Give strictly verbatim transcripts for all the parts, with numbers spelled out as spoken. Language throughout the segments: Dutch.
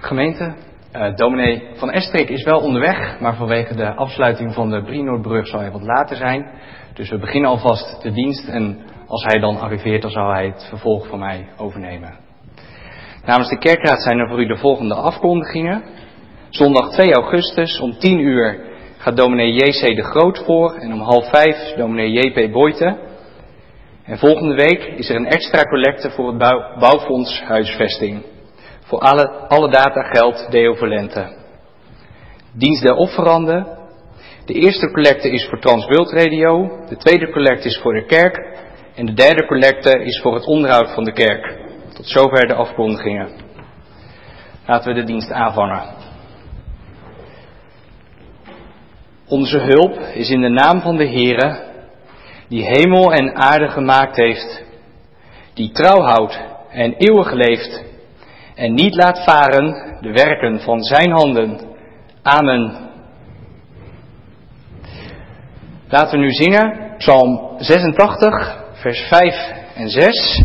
Gemeente, uh, dominee Van Estrik is wel onderweg, maar vanwege de afsluiting van de Brienoordbrug zal hij wat later zijn. Dus we beginnen alvast de dienst en als hij dan arriveert, dan zal hij het vervolg van mij overnemen. Namens de kerkraad zijn er voor u de volgende afkondigingen. Zondag twee augustus om tien uur gaat dominee J C de Groot voor en om half vijf dominee J P Boyten. En volgende week is er een extra collecte voor het bouw, bouwfonds huisvesting. Voor alle, alle data geldt Deo Volente. Dienst der offeranden. De eerste collecte is voor Transworld Radio. De tweede collecte is voor de kerk. En de derde collecte is voor het onderhoud van de kerk. Tot zover de afkondigingen. Laten we de dienst aanvangen. Onze hulp is in de naam van de Heere, die hemel en aarde gemaakt heeft, die trouw houdt en eeuwig leeft en niet laat varen de werken van zijn handen. Amen. Laten we nu zingen Psalm zesentachtig, vers vijf en zes.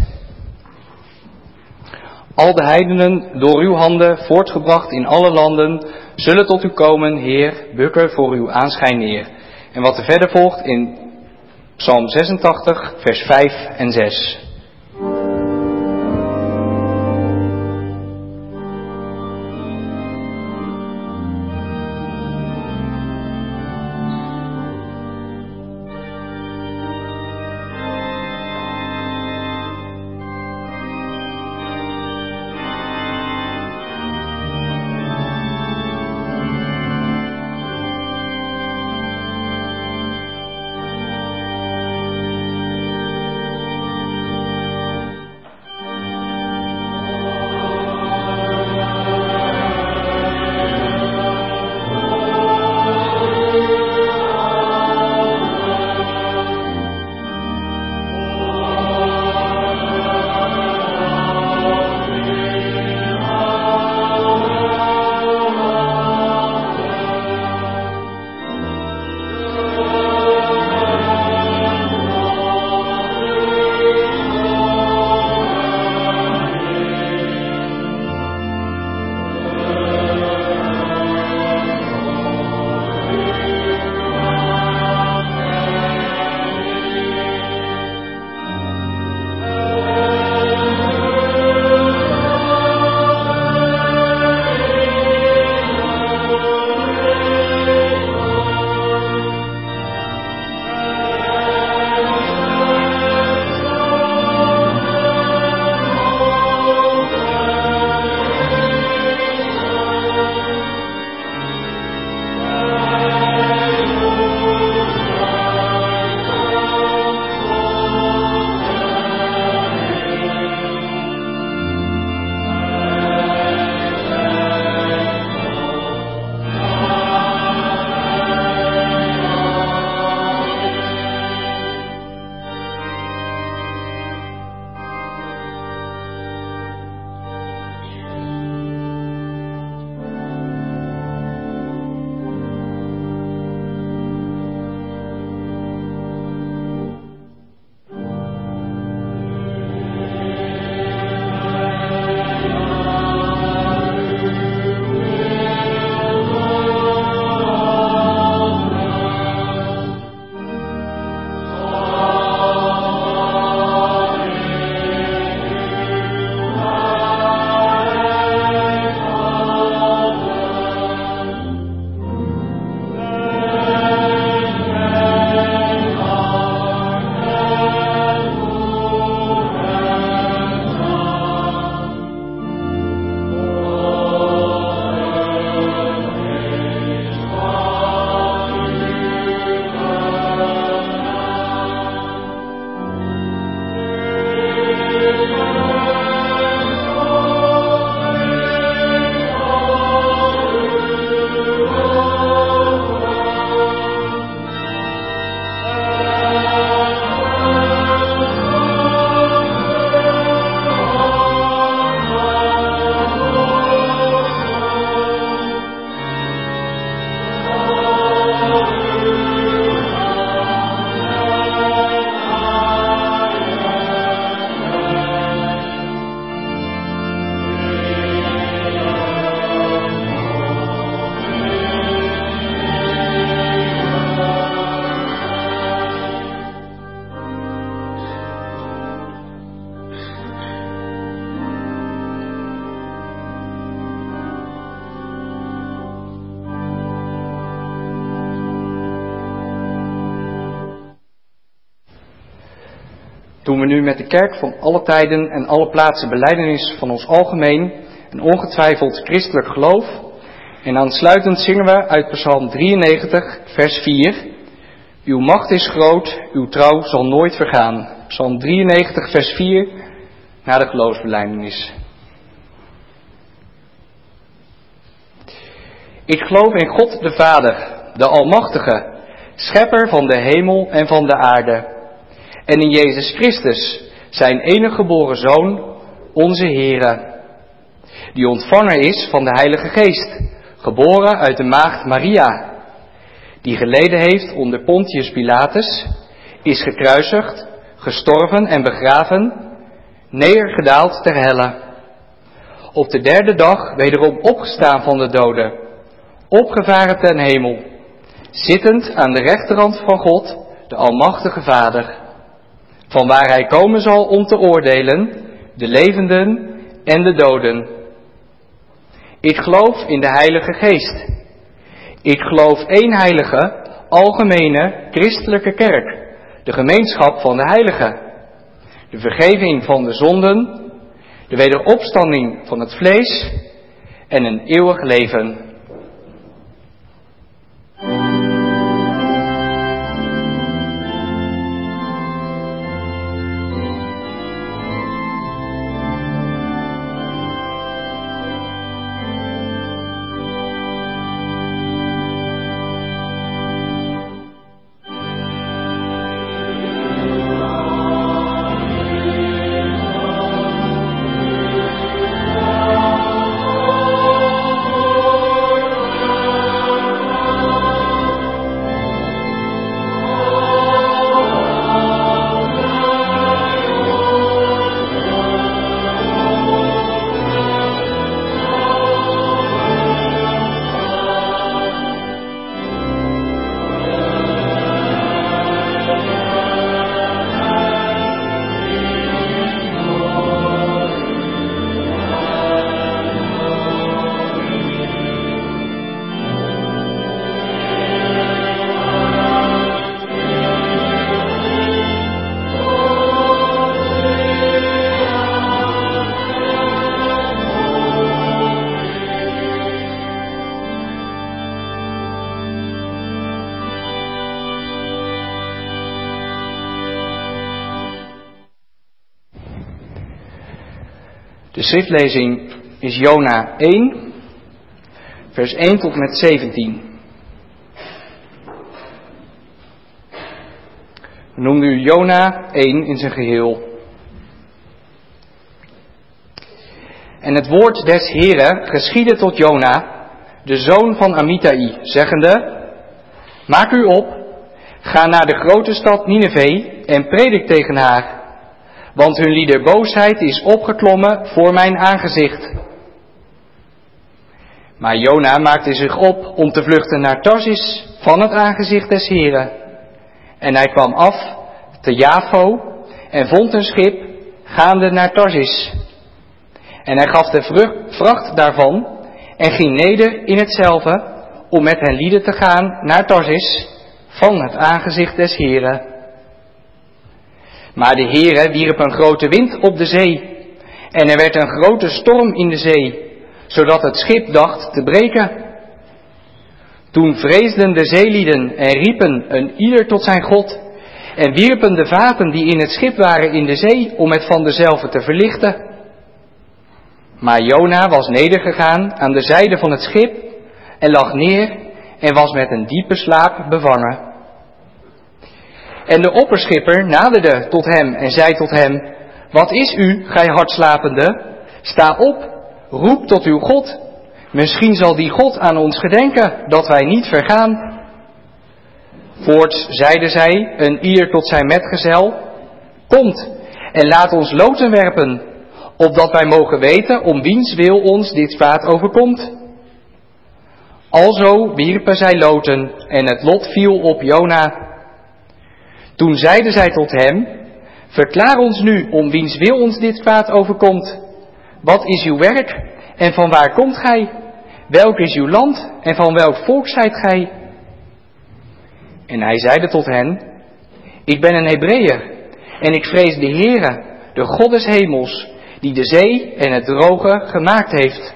Al de heidenen door uw handen voortgebracht in alle landen zullen tot u komen, Heer, bukken voor uw aanschijn neer. En wat er verder volgt in Psalm zesentachtig, vers vijf en zes. doen we nu met de kerk van alle tijden en alle plaatsen belijdenis van ons algemeen en ongetwijfeld christelijk geloof. En aansluitend zingen we uit Psalm drieënnegentig, vers vier. Uw macht is groot, uw trouw zal nooit vergaan. Psalm drieënnegentig, vers vier, na de geloofsbelijdenis. Ik geloof in God de Vader, de Almachtige, schepper van de hemel en van de aarde. En in Jezus Christus, zijn enige geboren Zoon, onze Heere, die ontvanger is van de Heilige Geest, geboren uit de maagd Maria, die geleden heeft onder Pontius Pilatus, is gekruisigd, gestorven en begraven, neergedaald ter helle. Op de derde dag wederom opgestaan van de doden, opgevaren ten hemel, zittend aan de rechterhand van God, de Almachtige Vader, vanwaar hij komen zal om te oordelen, de levenden en de doden. Ik geloof in de Heilige Geest. Ik geloof één heilige, algemene, christelijke kerk, de gemeenschap van de heiligen, de vergeving van de zonden, de wederopstanding van het vlees en een eeuwig leven. De schriftlezing is Jona één, vers één tot met zeventien. We noemen nu Jona één in zijn geheel. En het woord des Heren geschiedde tot Jona, de zoon van Amittai, zeggende: Maak u op, ga naar de grote stad Nineve en predik tegen haar. Want hun lieder boosheid is opgeklommen voor mijn aangezicht. Maar Jona maakte zich op om te vluchten naar Tarsis van het aangezicht des Heren. En hij kwam af te Jafo en vond een schip gaande naar Tarsis. En hij gaf de vracht daarvan en ging neder in hetzelve om met hen lieden te gaan naar Tarsis van het aangezicht des Heren. Maar de Heere wierp een grote wind op de zee, en er werd een grote storm in de zee, zodat het schip dacht te breken. Toen vreesden de zeelieden en riepen een ieder tot zijn God, en wierpen de vaten die in het schip waren in de zee, om het van dezelve te verlichten. Maar Jona was nedergegaan aan de zijde van het schip, en lag neer, en was met een diepe slaap bevangen. En de opperschipper naderde tot hem en zei tot hem: Wat is u, gij hardslapende? Sta op, roep tot uw God. Misschien zal die God aan ons gedenken, dat wij niet vergaan. Voorts zeiden zij, een ieder tot zijn metgezel: Komt, en laat ons loten werpen, opdat wij mogen weten om wiens wil ons dit kwaad overkomt. Alzo wierpen zij loten, en het lot viel op Jona. Toen zeiden zij tot hem: Verklaar ons nu om wiens wil ons dit kwaad overkomt. Wat is uw werk en van waar komt gij? Welk is uw land en van welk volk zijt gij? En hij zeide tot hen: Ik ben een Hebreeër En ik vrees de Heere, de God des hemels, die de zee en het droge gemaakt heeft.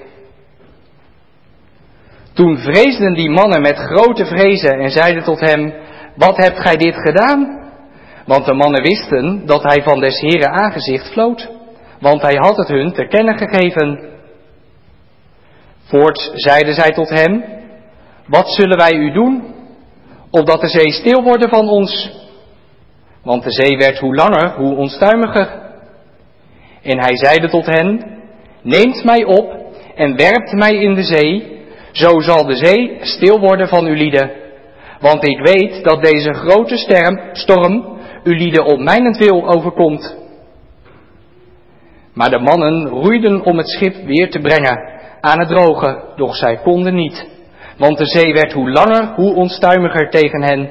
Toen vreesden die mannen met grote vrezen en zeiden tot hem, wat hebt gij dit gedaan? Want de mannen wisten dat hij van des Heeren aangezicht vlood, want hij had het hun te kennen gegeven. Voorts zeiden zij tot hem, wat zullen wij u doen, opdat de zee stil worden van ons? Want de zee werd hoe langer, hoe onstuimiger. En hij zeide tot hen, neemt mij op en werpt mij in de zee, zo zal de zee stil worden van uw lieden. Want ik weet dat deze grote sterm, storm uw lieden op mijnentwil overkomt. Maar de mannen roeiden om het schip weer te brengen aan het droge, doch zij konden niet. Want de zee werd hoe langer, hoe onstuimiger tegen hen.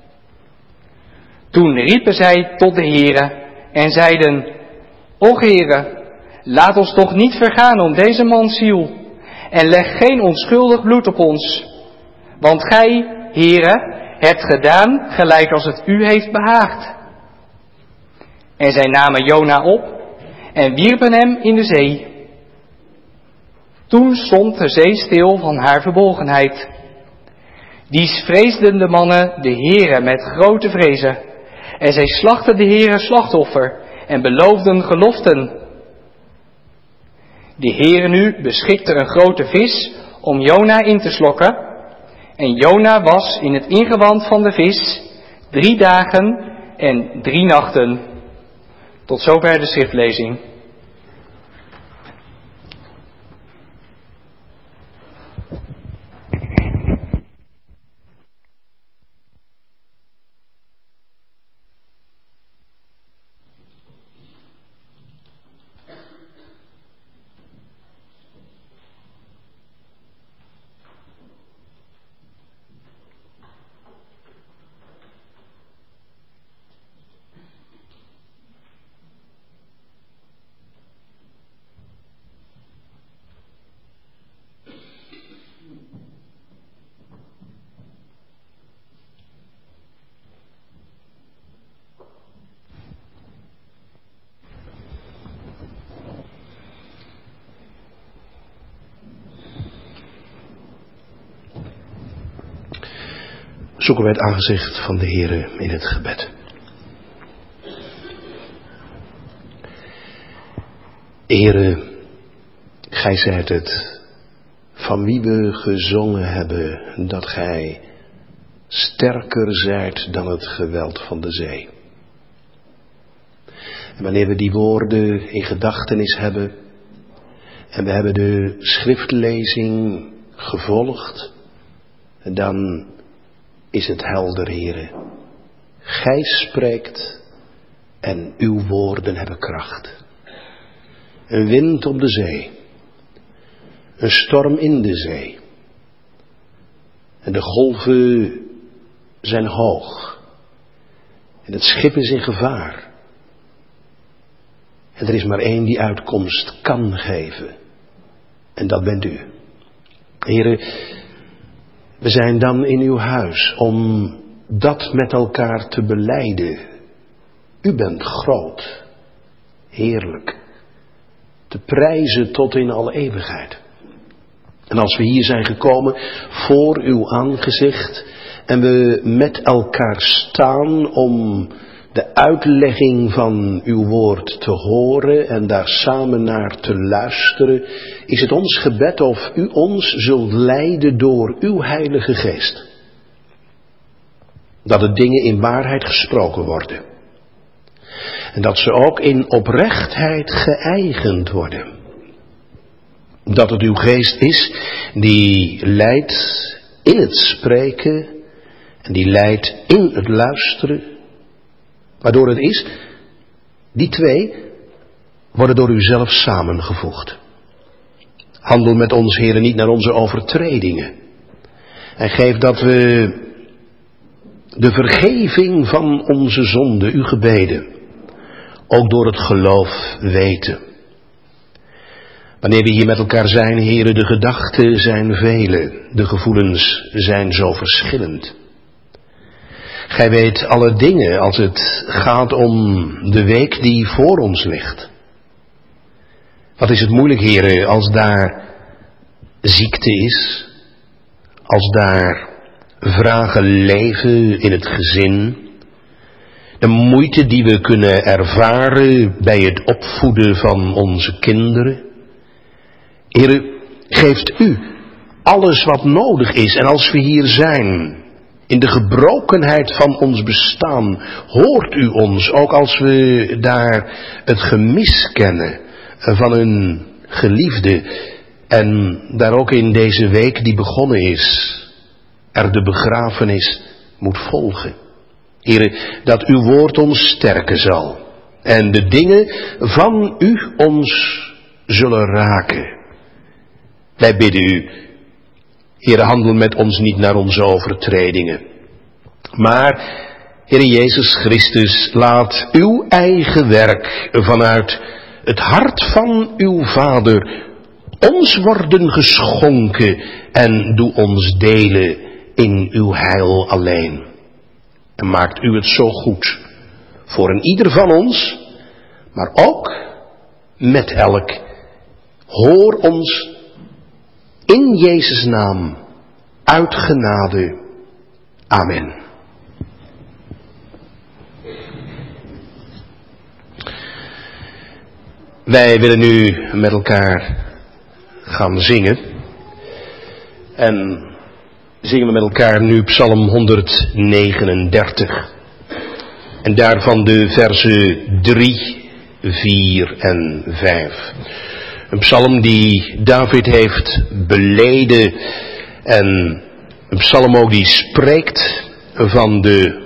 Toen riepen zij tot de Heere en zeiden, Och Heere, laat ons toch niet vergaan om deze mans ziel, en leg geen onschuldig bloed op ons. Want gij, Heere, hebt gedaan gelijk als het u heeft behaagd. En zij namen Jona op en wierpen hem in de zee. Toen stond de zee stil van haar verbolgenheid. Dies vreesden de mannen de Heere met grote vrezen. En zij slachten de Heere slachtoffer en beloofden geloften. De Heere nu beschikte een grote vis om Jona in te slokken. En Jona was in het ingewand van de vis drie dagen en drie nachten. Tot zover de schriftlezing. Zoeken wij het aangezicht van de Heere in het gebed. Heere, gij zijt het van wie we gezongen hebben dat gij sterker zijt dan het geweld van de zee. En wanneer we die woorden in gedachtenis hebben en we hebben de schriftlezing gevolgd, dan is het helder, Heere. Gij spreekt en uw woorden hebben kracht. Een wind op de zee. Een storm in de zee. En de golven zijn hoog. En het schip is in gevaar. En er is maar één die uitkomst kan geven. En dat bent u. Heere, we zijn dan in uw huis om dat met elkaar te belijden. U bent groot, heerlijk, te prijzen tot in alle eeuwigheid. En als we hier zijn gekomen voor uw aangezicht en we met elkaar staan om de uitlegging van uw woord te horen en daar samen naar te luisteren, is het ons gebed of u ons zult leiden door uw Heilige Geest. Dat de dingen in waarheid gesproken worden. En dat ze ook in oprechtheid geëigend worden. Dat het uw geest is die leidt in het spreken en die leidt in het luisteren. Waardoor het is, die twee worden door u zelf samengevoegd. Handel met ons, Heere, niet naar onze overtredingen. En geef dat we de vergeving van onze zonden, uw gebeden, ook door het geloof weten. Wanneer we hier met elkaar zijn, Heere, de gedachten zijn vele, de gevoelens zijn zo verschillend. Gij weet alle dingen als het gaat om de week die voor ons ligt. Wat is het moeilijk, heren, als daar ziekte is, als daar vragen leven in het gezin, de moeite die we kunnen ervaren bij het opvoeden van onze kinderen. Heren, geeft u alles wat nodig is. En als we hier zijn, in de gebrokenheid van ons bestaan, hoort u ons, ook als we daar het gemis kennen van een geliefde. En daar ook in deze week die begonnen is, er de begrafenis moet volgen. Heere, dat uw woord ons sterken zal. En de dingen van u ons zullen raken. Wij bidden u, Heere, handel met ons niet naar onze overtredingen. Maar, Heere Jezus Christus, laat uw eigen werk vanuit het hart van uw Vader ons worden geschonken en doe ons delen in uw heil alleen. En maakt u het zo goed voor een ieder van ons, maar ook met elk. Hoor ons in Jezus' naam uit genade. Amen. Wij willen nu met elkaar gaan zingen. En zingen we met elkaar nu Psalm honderdnegenendertig. En daarvan de versen drie, vier en vijf. Een psalm die David heeft beleden. En een psalm ook die spreekt van de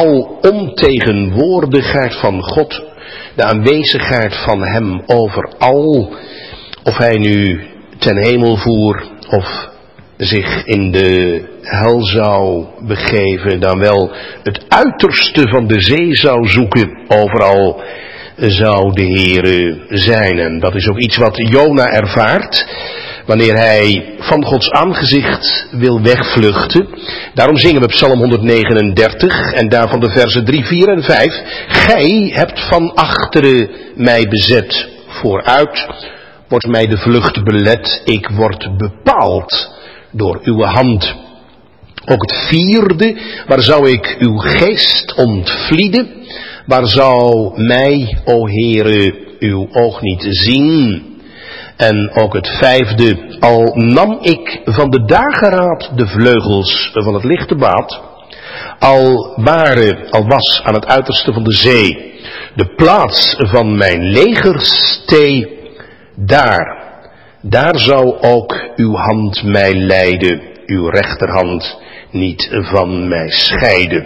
alomtegenwoordigheid van God. De aanwezigheid van hem overal. Of hij nu ten hemel voer of zich in de hel zou begeven, dan wel het uiterste van de zee zou zoeken. Overal zou de Heere zijn. En dat is ook iets wat Jona ervaart wanneer hij van Gods aangezicht wil wegvluchten. Daarom zingen we Psalm honderdnegenendertig en daarvan de versen drie, vier en vijf. Gij hebt van achteren mij bezet, vooruit wordt mij de vlucht belet. Ik word bepaald door uw hand. Ook het vierde, waar zou ik uw geest ontvlieden? Waar zou mij, o Heere, uw oog niet zien? En ook het vijfde, al nam ik van de dageraad de vleugels van het lichte baad, al ware, al was aan het uiterste van de zee de plaats van mijn legerstee, daar, daar zou ook uw hand mij leiden, uw rechterhand niet van mij scheiden.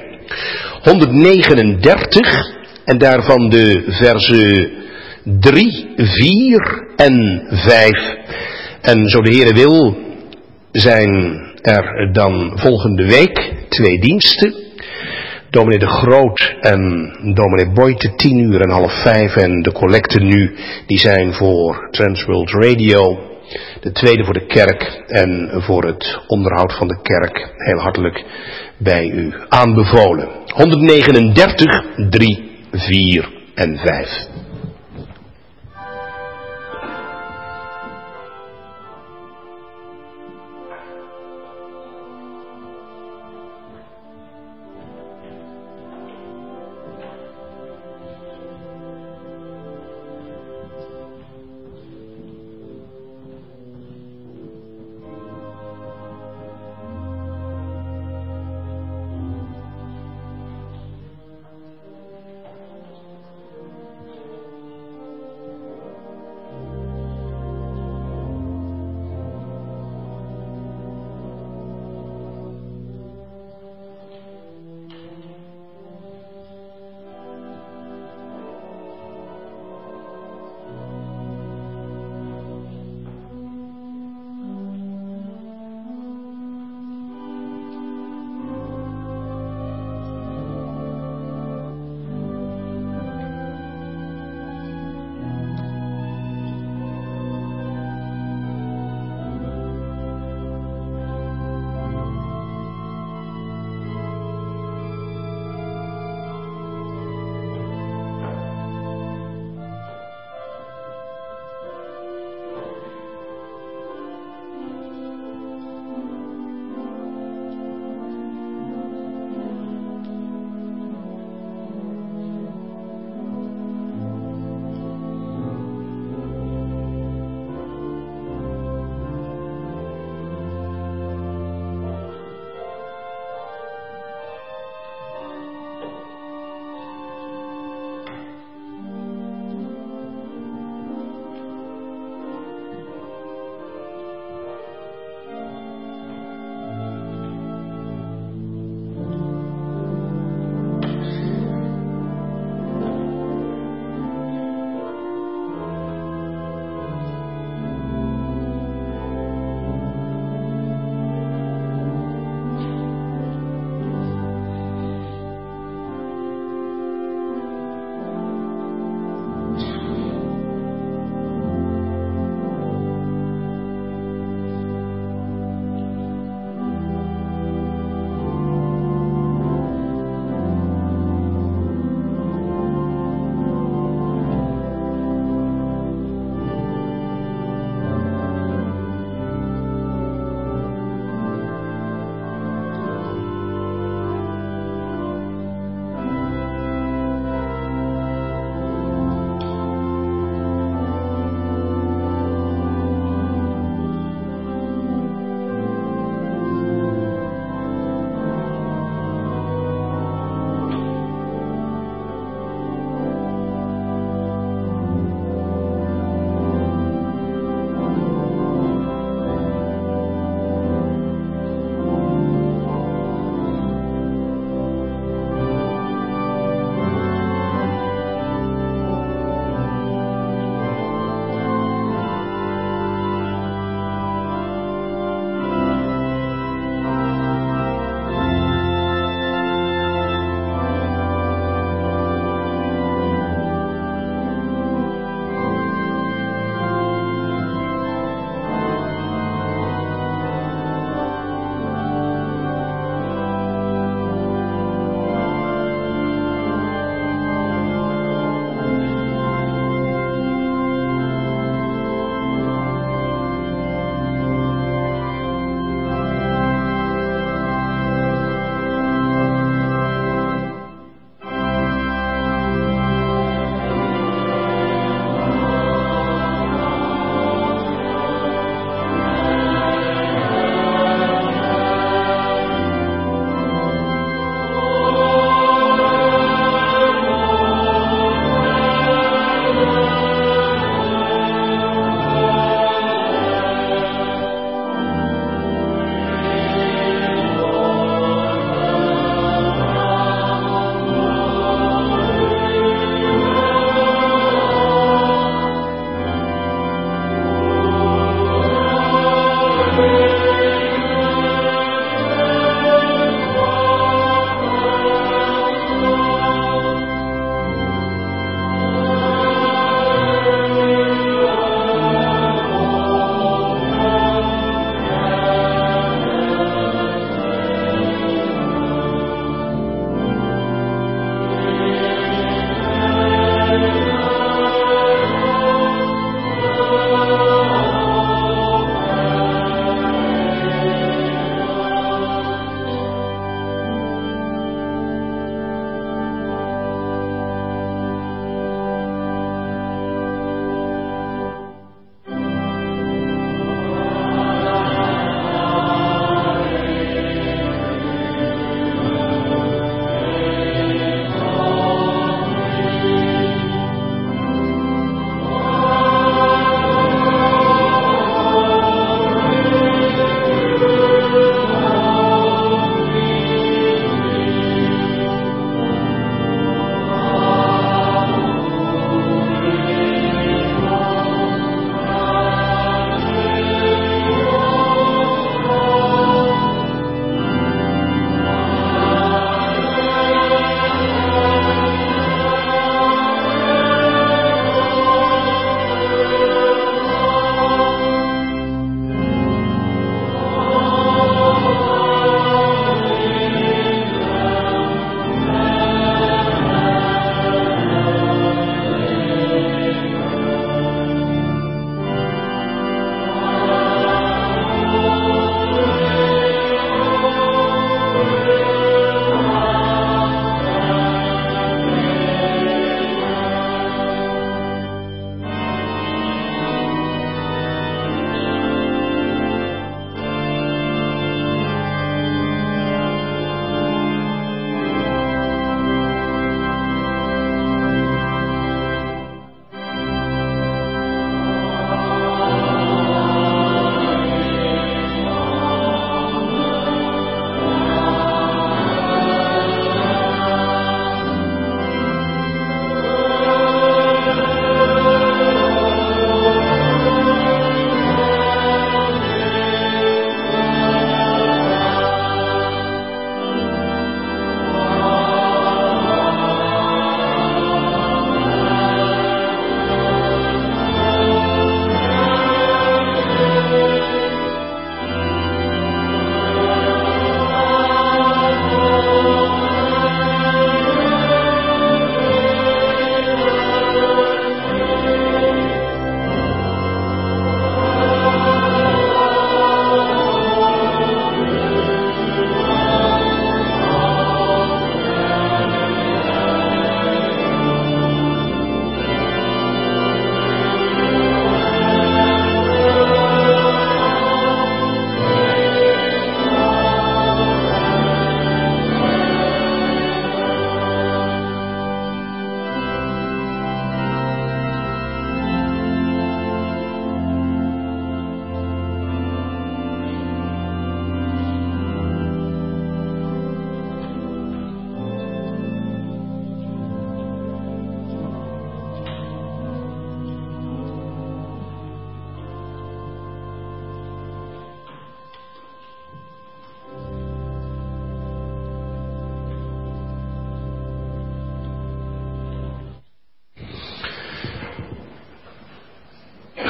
honderdnegenendertig en daarvan de versen drie, vier en vijf. En zo de Heere wil, zijn er dan volgende week twee diensten. Dominee de Groot en dominee Boyte tien uur en half vijf. En de collecten nu, die zijn voor Transworld Radio. De tweede voor de kerk en voor het onderhoud van de kerk heel hartelijk bij u aanbevolen. honderdnegenendertig, drie, vier en vijf.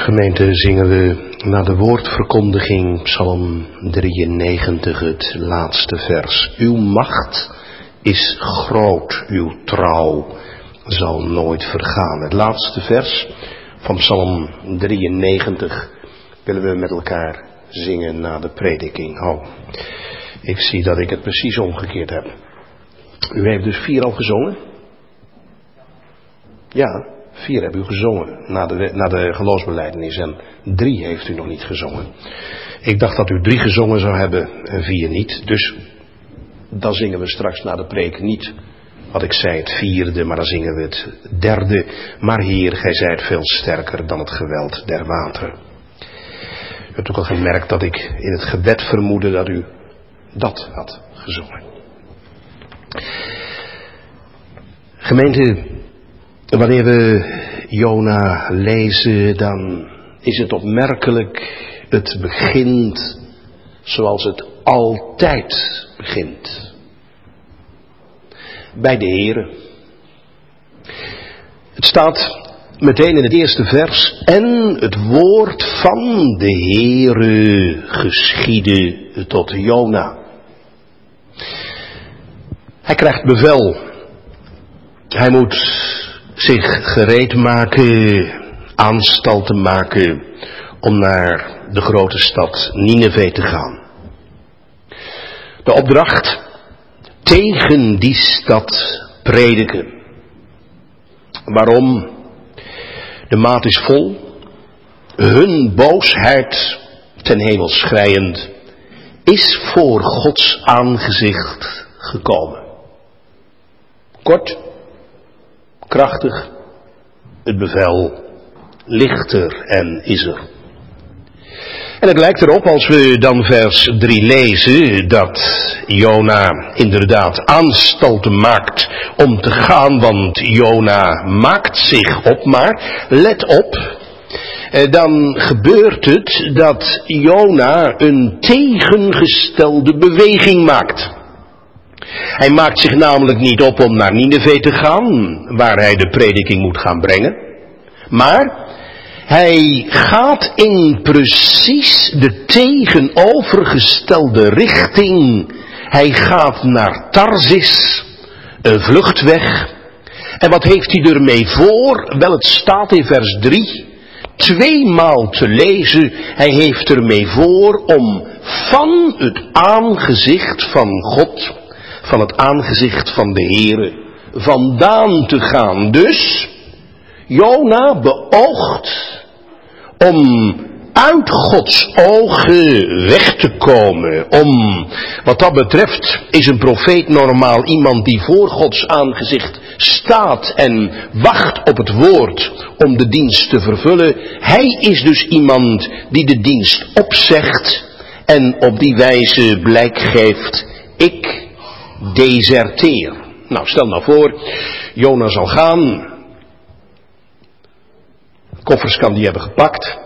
Gemeente, zingen we na de woordverkondiging Psalm drieënnegentig, het laatste vers. Uw macht is groot, uw trouw zal nooit vergaan. Het laatste vers van Psalm drieënnegentig willen we met elkaar zingen na de prediking. Oh, ik zie dat ik het precies omgekeerd heb. U heeft dus vier al gezongen? Ja. Vier hebben u gezongen na de, na de geloofsbelijdenis en drie heeft u nog niet gezongen. Ik dacht dat u drie gezongen zou hebben en vier niet. Dus dan zingen we straks na de preek niet wat ik zei het vierde, maar dan zingen we het derde. Maar Heer, gij zijt veel sterker dan het geweld der wateren. U hebt ook al gemerkt dat ik in het gebed vermoedde dat u dat had gezongen. Gemeente, wanneer we Jona lezen, dan is het opmerkelijk, het begint zoals het altijd begint. Bij de Heere. Het staat meteen in het eerste vers, en het woord van de Heere geschiedde tot Jona. Hij krijgt bevel. Hij moet zich gereed maken, aanstalten maken om naar de grote stad Nineve te gaan. De opdracht, tegen die stad prediken. Waarom? De maat is vol, hun boosheid ten hemel schreiend is voor Gods aangezicht gekomen. Kort, krachtig, het bevel ligt er en is er. En het lijkt erop, als we dan vers drie lezen, dat Jona inderdaad aanstalten maakt om te gaan, want Jona maakt zich op. Maar let op, dan gebeurt het dat Jona een tegengestelde beweging maakt. Hij maakt zich namelijk niet op om naar Nineve te gaan, waar hij de prediking moet gaan brengen. Maar hij gaat in precies de tegenovergestelde richting. Hij gaat naar Tarsis, een vluchtweg. En wat heeft hij ermee voor? Wel, het staat in vers drie, tweemaal te lezen. Hij heeft ermee voor om van het aangezicht van God, van het aangezicht van de Heere, vandaan te gaan. Dus Jona beoogt om uit Gods ogen weg te komen. Om, wat dat betreft, is een profeet normaal iemand die voor Gods aangezicht staat en wacht op het woord om de dienst te vervullen. Hij is dus iemand die de dienst opzegt en op die wijze blijk geeft, ik deserteer. Nou, stel nou voor, Jona zal gaan. Koffers kan die hebben gepakt.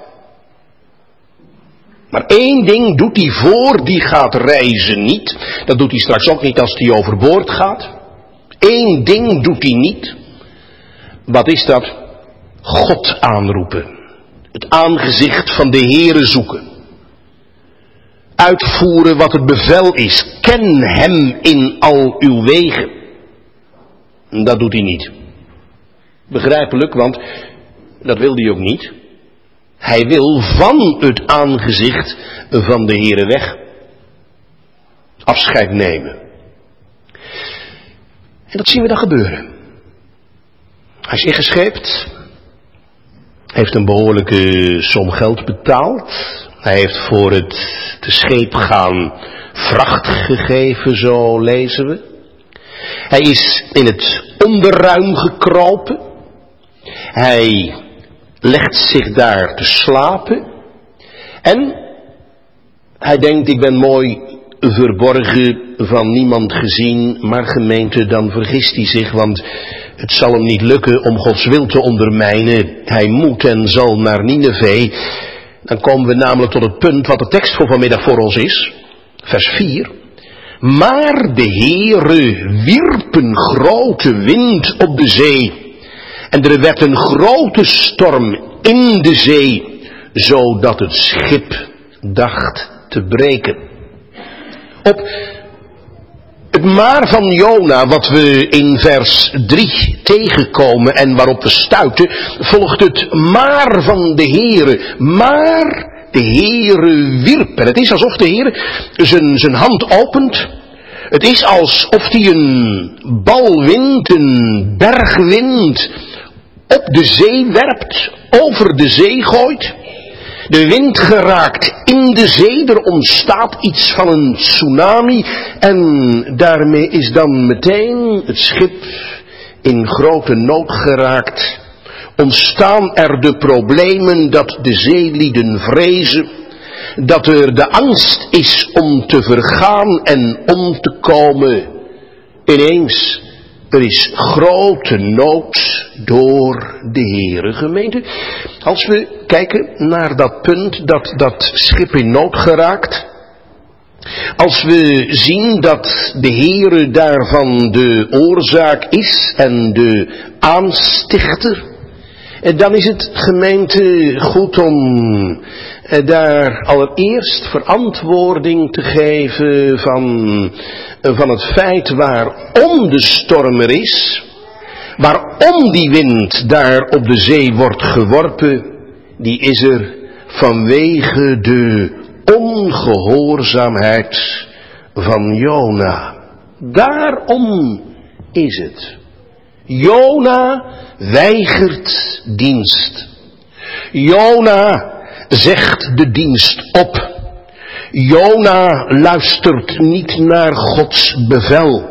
Maar één ding doet hij voor die gaat reizen niet. Dat doet hij straks ook niet als hij overboord gaat. Eén ding doet hij niet. Wat is dat? God aanroepen. Het aangezicht van de Heere zoeken. Uitvoeren wat het bevel is. Ken hem in al uw wegen. Dat doet hij niet. Begrijpelijk, want dat wil hij ook niet. Hij wil van het aangezicht van de Heere weg afscheid nemen. En dat zien we dan gebeuren. Hij is ingescheept. Heeft een behoorlijke som geld betaald. Hij heeft voor het te scheep gaan vracht gegeven, zo lezen we. Hij is in het onderruim gekropen. Hij legt zich daar te slapen. En hij denkt, ik ben mooi verborgen, van niemand gezien. Maar gemeente, dan vergist hij zich, want het zal hem niet lukken om Gods wil te ondermijnen. Hij moet en zal naar Nineve. Dan komen we namelijk tot het punt wat de tekst voor vanmiddag voor ons is. Vers vier. Maar de Heere wierp een grote wind op de zee. En er werd een grote storm in de zee, zodat het schip dacht te breken. Op het maar van Jona, wat we in vers drie tegenkomen en waarop we stuiten, volgt het maar van de Heere. Maar de Heere wierp. En het is alsof de Heere zijn, zijn hand opent. Het is alsof hij een balwind, een bergwind op de zee werpt, over de zee gooit. De wind geraakt in de zee, er ontstaat iets van een tsunami en daarmee is dan meteen het schip in grote nood geraakt. Ontstaan er de problemen dat de zeelieden vrezen, dat er de angst is om te vergaan en om te komen. Ineens, er is grote nood door de Heere. Gemeente. Als we kijken naar dat punt dat dat schip in nood geraakt. Als we zien dat de Heere daarvan de oorzaak is en de aanstichter. Dan is het, gemeente, goed om daar allereerst verantwoording te geven van, van het feit waarom de storm er is. Waarom die wind daar op de zee wordt geworpen, die is er vanwege de ongehoorzaamheid van Jona. Daarom is het. Jona weigert dienst. Jona zegt de dienst op. Jona luistert niet naar Gods bevel.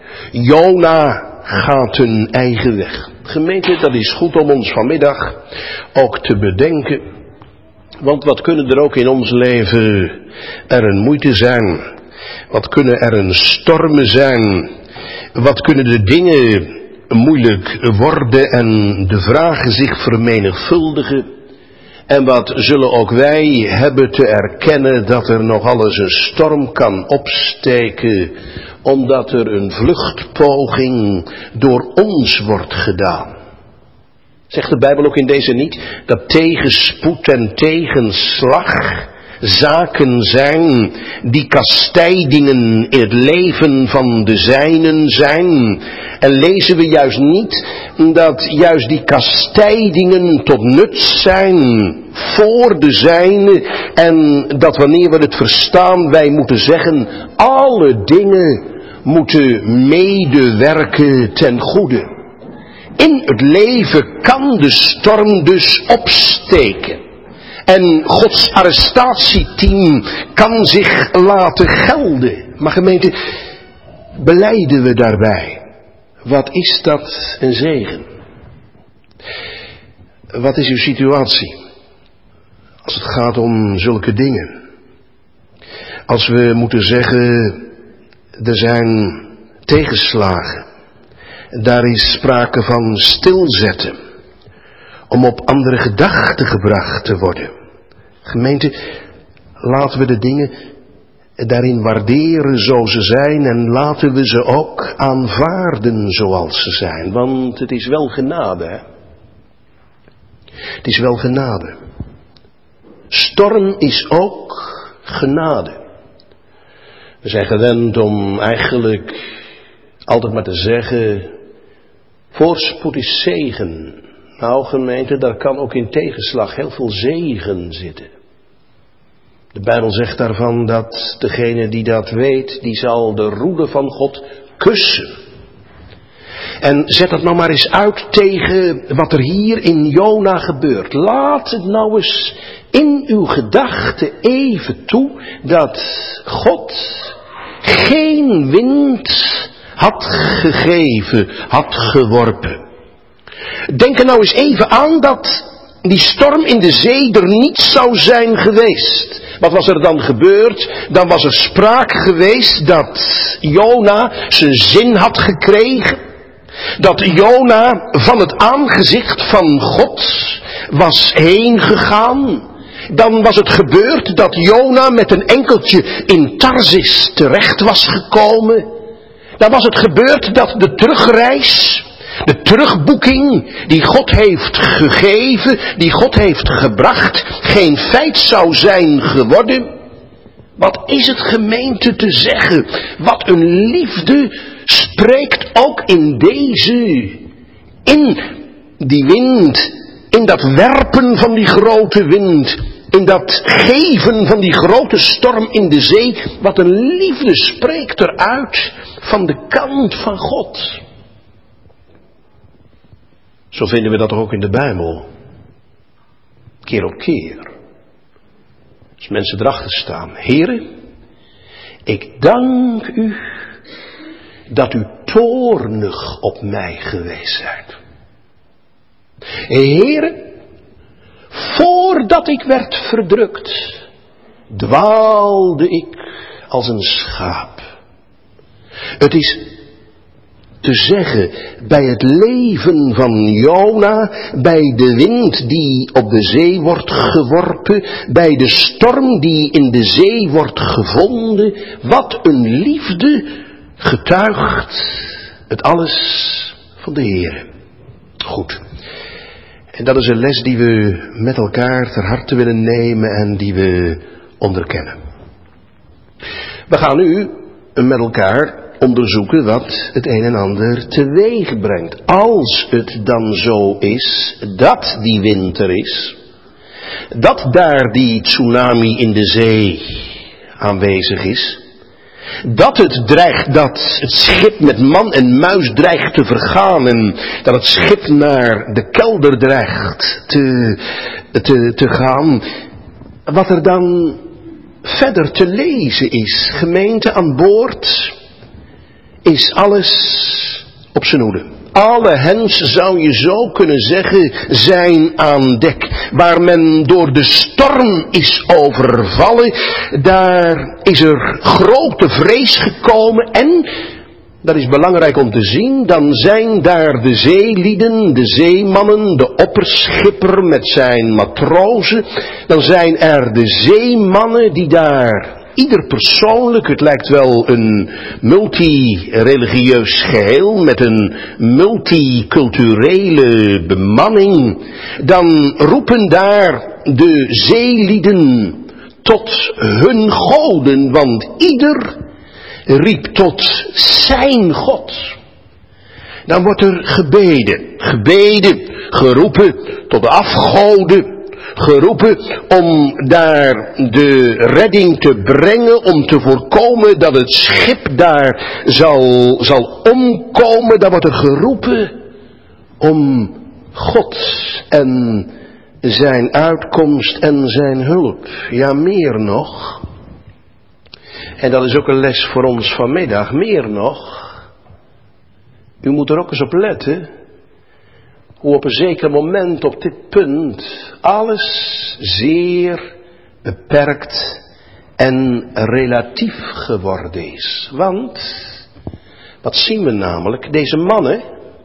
Jona gaat een eigen weg. Gemeente, dat is goed om ons vanmiddag ook te bedenken. Want wat kunnen er ook in ons leven er een moeite zijn? Wat kunnen er een stormen zijn? Wat kunnen de dingen moeilijk worden en de vragen zich vermenigvuldigen? En wat zullen ook wij hebben te erkennen dat er nog alles een storm kan opsteken, omdat er een vluchtpoging door ons wordt gedaan. Zegt de Bijbel ook in deze niet dat tegenspoed en tegenslag zaken zijn die kastijdingen in het leven van de zijnen zijn? En lezen we juist niet dat juist die kastijdingen tot nut zijn voor de zijnen en dat wanneer we het verstaan wij moeten zeggen alle dingen moeten medewerken ten goede. In het leven kan de storm dus opsteken. En Gods arrestatieteam kan zich laten gelden. Maar gemeente, belijden we daarbij? Wat is dat een zegen? Wat is uw situatie? Als het gaat om zulke dingen. Als we moeten zeggen, er zijn tegenslagen. Daar is sprake van stilzetten. Om op andere gedachten gebracht te worden. Gemeente, laten we de dingen daarin waarderen zoals ze zijn. En laten we ze ook aanvaarden zoals ze zijn. Want het is wel genade. Hè? Het is wel genade. Storm is ook genade. We zijn gewend om eigenlijk altijd maar te zeggen, voorspoed is zegen. Nou gemeente, daar kan ook in tegenslag heel veel zegen zitten. De Bijbel zegt daarvan dat degene die dat weet, die zal de roede van God kussen. En zet dat nou maar eens uit tegen wat er hier in Jona gebeurt. Laat het nou eens in uw gedachten even toe dat God geen wind had gegeven, had geworpen. Denk er nou eens even aan dat die storm in de zee er niet zou zijn geweest. Wat was er dan gebeurd? Dan was er sprake geweest dat Jona zijn zin had gekregen. Dat Jona van het aangezicht van God was heen gegaan. Dan was het gebeurd dat Jona met een enkeltje in Tarsis terecht was gekomen. Dan was het gebeurd dat de terugreis De terugboeking die God heeft gegeven, die God heeft gebracht, geen feit zou zijn geworden. Wat is het, gemeente, te zeggen? Wat een liefde spreekt ook in deze, in die wind, in dat werpen van die grote wind, in dat geven van die grote storm in de zee. Wat een liefde spreekt eruit van de kant van God. Zo vinden we dat toch ook in de Bijbel. Keer op keer. Als mensen erachter staan. Heere, ik dank u dat u toornig op mij geweest zijt. Heere, voordat ik werd verdrukt, dwaalde ik als een schaap. Het is te zeggen, bij het leven van Jona, bij de wind die op de zee wordt geworpen, bij de storm die in de zee wordt gevonden, wat een liefde getuigt het alles van de Heer. Goed. En dat is een les die we met elkaar ter harte willen nemen en die we onderkennen. We gaan nu met elkaar onderzoeken wat het een en ander teweeg brengt. Als het dan zo is dat die wind er is, dat daar die tsunami in de zee aanwezig is, dat het dreigt, dat het schip met man en muis dreigt te vergaan en dat het schip naar de kelder dreigt te, te, te gaan, wat er dan verder te lezen is, gemeente aan boord, is alles op zijn hoede. Alle hens, zou je zo kunnen zeggen, zijn aan dek. Waar men door de storm is overvallen, daar is er grote vrees gekomen. En, dat is belangrijk om te zien, dan zijn daar de zeelieden, de zeemannen, de opperschipper met zijn matrozen. Dan zijn er de zeemannen die daar ieder persoonlijk, het lijkt wel een multireligieus geheel met een multiculturele bemanning. Dan roepen daar de zeelieden tot hun goden, want ieder riep tot zijn God. Dan wordt er gebeden, gebeden, geroepen tot de afgoden. Geroepen om daar de redding te brengen, om te voorkomen dat het schip daar zal, zal omkomen. Dan wordt er geroepen om God en zijn uitkomst en zijn hulp. Ja, meer nog. En dat is ook een les voor ons vanmiddag. Meer nog. U moet er ook eens op letten. Hoe op een zeker moment op dit punt alles zeer beperkt en relatief geworden is. Want, wat zien we namelijk? Deze mannen,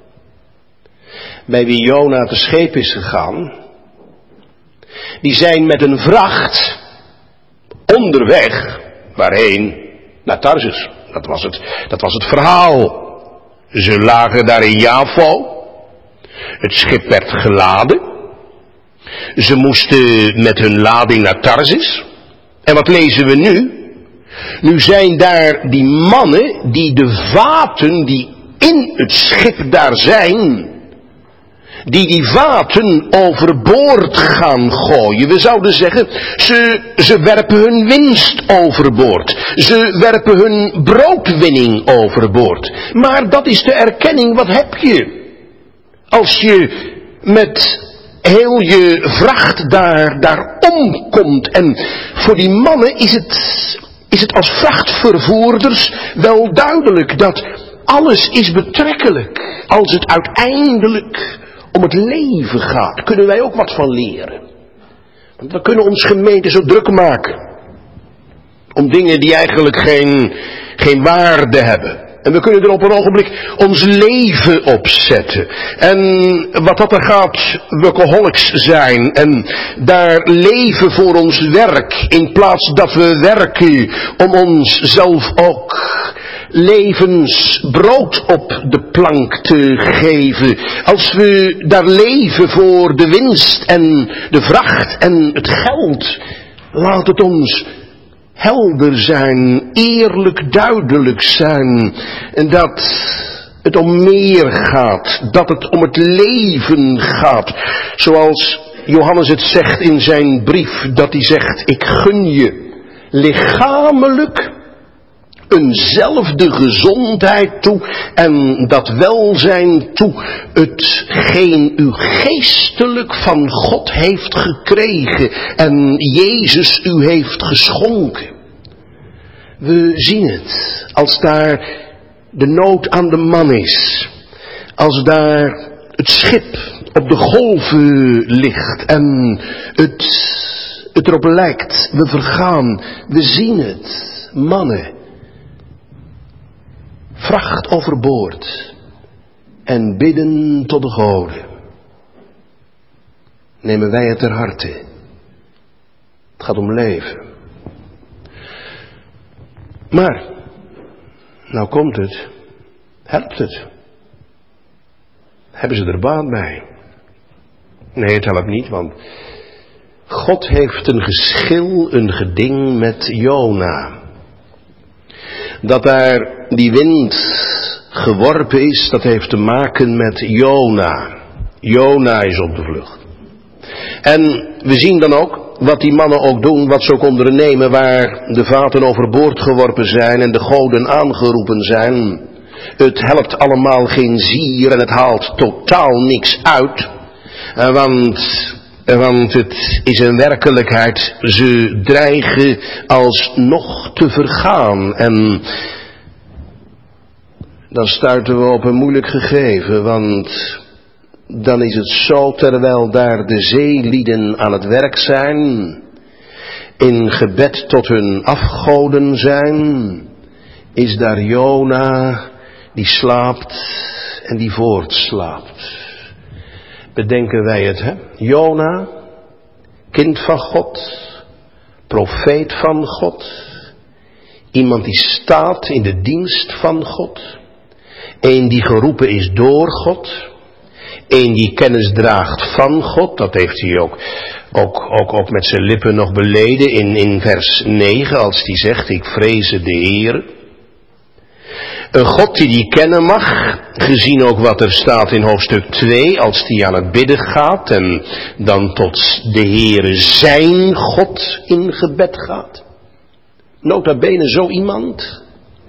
bij wie Jona te scheep is gegaan, die zijn met een vracht onderweg, waarheen? Naar Tarsus. Dat was het, dat was het verhaal. Ze lagen daar in Javo. Het schip werd geladen. Ze moesten met hun lading naar Tarsus. En wat lezen we nu? Nu zijn daar die mannen die de vaten die in het schip daar zijn, die die vaten overboord gaan gooien. We zouden zeggen, ze, ze werpen hun winst overboord. Ze werpen hun broodwinning overboord. Maar dat is de erkenning, wat heb je? Als je met heel je vracht daar, daar omkomt. En voor die mannen is het, is het als vrachtvervoerders wel duidelijk dat alles is betrekkelijk. Als het uiteindelijk om het leven gaat, kunnen wij ook wat van leren. Want we kunnen ons gemeente zo druk maken om dingen die eigenlijk geen, geen waarde hebben. En we kunnen er op een ogenblik ons leven op zetten. En wat dat er gaat, workaholics zijn. En daar leven voor ons werk. In plaats dat we werken om onszelf ook levensbrood op de plank te geven. Als we daar leven voor de winst en de vracht en het geld. Laat het ons helder zijn, eerlijk duidelijk zijn. En dat het om meer gaat, dat het om het leven gaat. Zoals Johannes het zegt in zijn brief, dat hij zegt, ik gun je lichamelijk eenzelfde gezondheid toe en dat welzijn toe, hetgeen u geestelijk van God heeft gekregen en Jezus u heeft geschonken. We zien het, als daar de nood aan de man is, als daar het schip op de golven ligt en het, het erop lijkt, we vergaan, we zien het, mannen, vracht overboord en bidden tot de goden. Nemen wij het ter harte. Het gaat om leven. Maar, nou komt het, helpt het? Hebben ze er baat bij? Nee, het helpt niet, want God heeft een geschil, een geding met Jona. Dat daar die wind geworpen is, dat heeft te maken met Jona. Jona is op de vlucht. En we zien dan ook wat die mannen ook doen, wat ze ook ondernemen, waar de vaten overboord geworpen zijn en de goden aangeroepen zijn. Het helpt allemaal geen zier en het haalt totaal niks uit. Want, want het is een werkelijkheid, ze dreigen alsnog te vergaan. En dan stuiten we op een moeilijk gegeven, want dan is het zo, terwijl daar de zeelieden aan het werk zijn, in gebed tot hun afgoden zijn, is daar Jona die slaapt en die voortslaapt. Bedenken wij het, hè? Jona, kind van God, profeet van God, iemand die staat in de dienst van God, een die geroepen is door God, een die kennis draagt van God, dat heeft hij ook, ook, ook, ook met zijn lippen nog beleden in, in vers negen, als hij zegt, ik vreze de Heer. Een God die die kennen mag, gezien ook wat er staat in hoofdstuk twee, als die aan het bidden gaat en dan tot de Heere zijn God in gebed gaat. Nota bene zo iemand.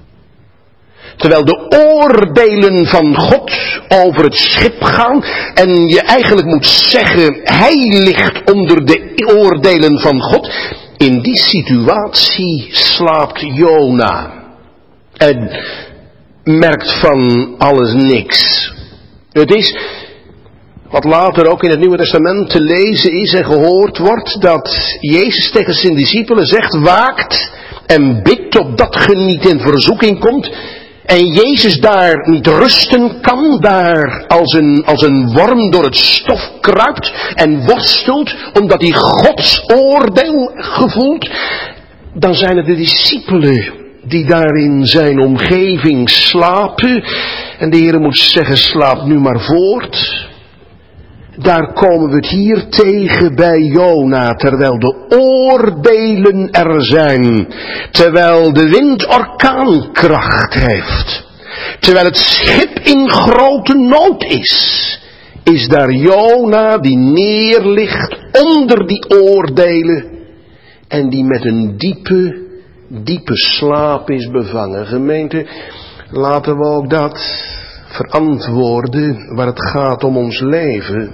Terwijl de oordelen van God over het schip gaan en je eigenlijk moet zeggen, hij ligt onder de oordelen van God. In die situatie slaapt Jona en merkt van alles niks. Het is wat later ook in het Nieuwe Testament te lezen is en gehoord wordt, dat Jezus tegen zijn discipelen zegt, waakt en bidt opdat ge niet in verzoeking komt. En Jezus daar niet rusten kan, daar als een, als een worm door het stof kruipt en worstelt, omdat hij Gods oordeel gevoelt. Dan zijn het de discipelen die daar in zijn omgeving slapen. En de Heer moet zeggen, slaap nu maar voort. Daar komen we het hier tegen bij Jona, terwijl de oordelen er zijn. Terwijl de wind orkaankracht heeft. Terwijl het schip in grote nood is. Is daar Jona die neerligt onder die oordelen. En die met een diepe, diepe slaap is bevangen. Gemeente, laten we ook dat verantwoorden waar het gaat om ons leven.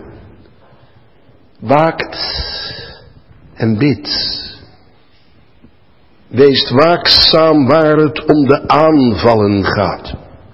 Waakt en bidt. Wees waakzaam waar het om de aanvallen gaat.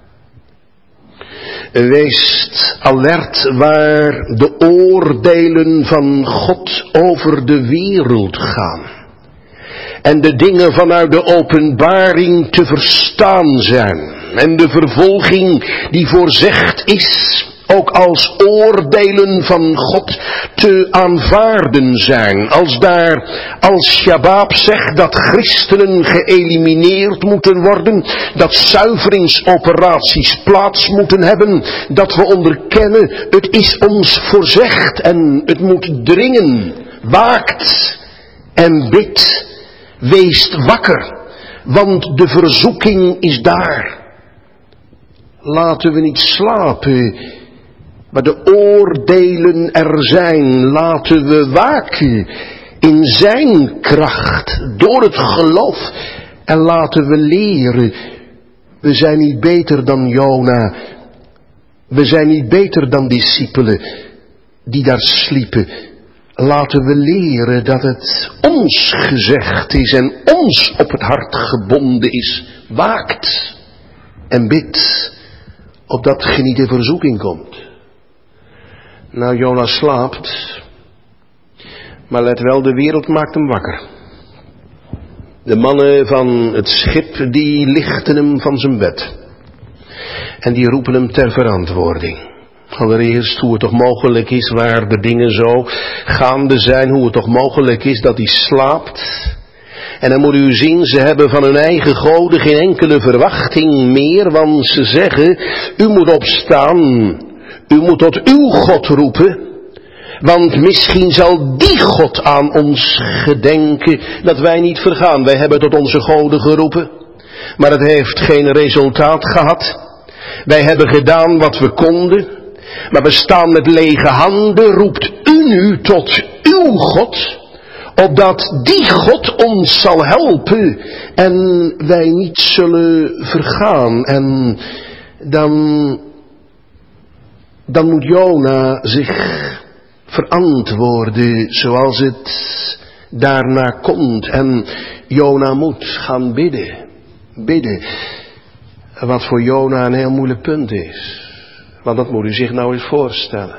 Wees alert waar de oordelen van God over de wereld gaan. En de dingen vanuit de openbaring te verstaan zijn. En de vervolging die voorzegd is ook als oordelen van God te aanvaarden zijn. Als daar, als Shabab zegt dat christenen geëlimineerd moeten worden, dat zuiveringsoperaties plaats moeten hebben, dat we onderkennen, het is ons voorzegd en het moet dringen. Waakt en bidt, weest wakker, want de verzoeking is daar. Laten we niet slapen, maar de oordelen er zijn. Laten we waken in zijn kracht, door het geloof. En laten we leren, we zijn niet beter dan Jona. We zijn niet beter dan discipelen die daar sliepen. Laten we leren dat het ons gezegd is en ons op het hart gebonden is. Waakt en bidt, opdat ge niet in verzoeking komt. Nou, Jona slaapt, maar let wel, de wereld maakt hem wakker. De mannen van het schip, die lichten hem van zijn bed. En die roepen hem ter verantwoording. Allereerst hoe het toch mogelijk is, waar de dingen zo gaande zijn, hoe het toch mogelijk is dat hij slaapt. En dan moet u zien, ze hebben van hun eigen goden geen enkele verwachting meer, want ze zeggen, u moet opstaan, u moet tot uw God roepen, want misschien zal die God aan ons gedenken dat wij niet vergaan. Wij hebben tot onze goden geroepen, maar het heeft geen resultaat gehad. Wij hebben gedaan wat we konden, maar we staan met lege handen. Roept u nu tot uw God, opdat die God ons zal helpen en wij niet zullen vergaan. En dan, dan moet Jona zich verantwoorden zoals het daarna komt. En Jona moet gaan bidden. Bidden. Wat voor Jona een heel moeilijk punt is. Want dat moet u zich nou eens voorstellen.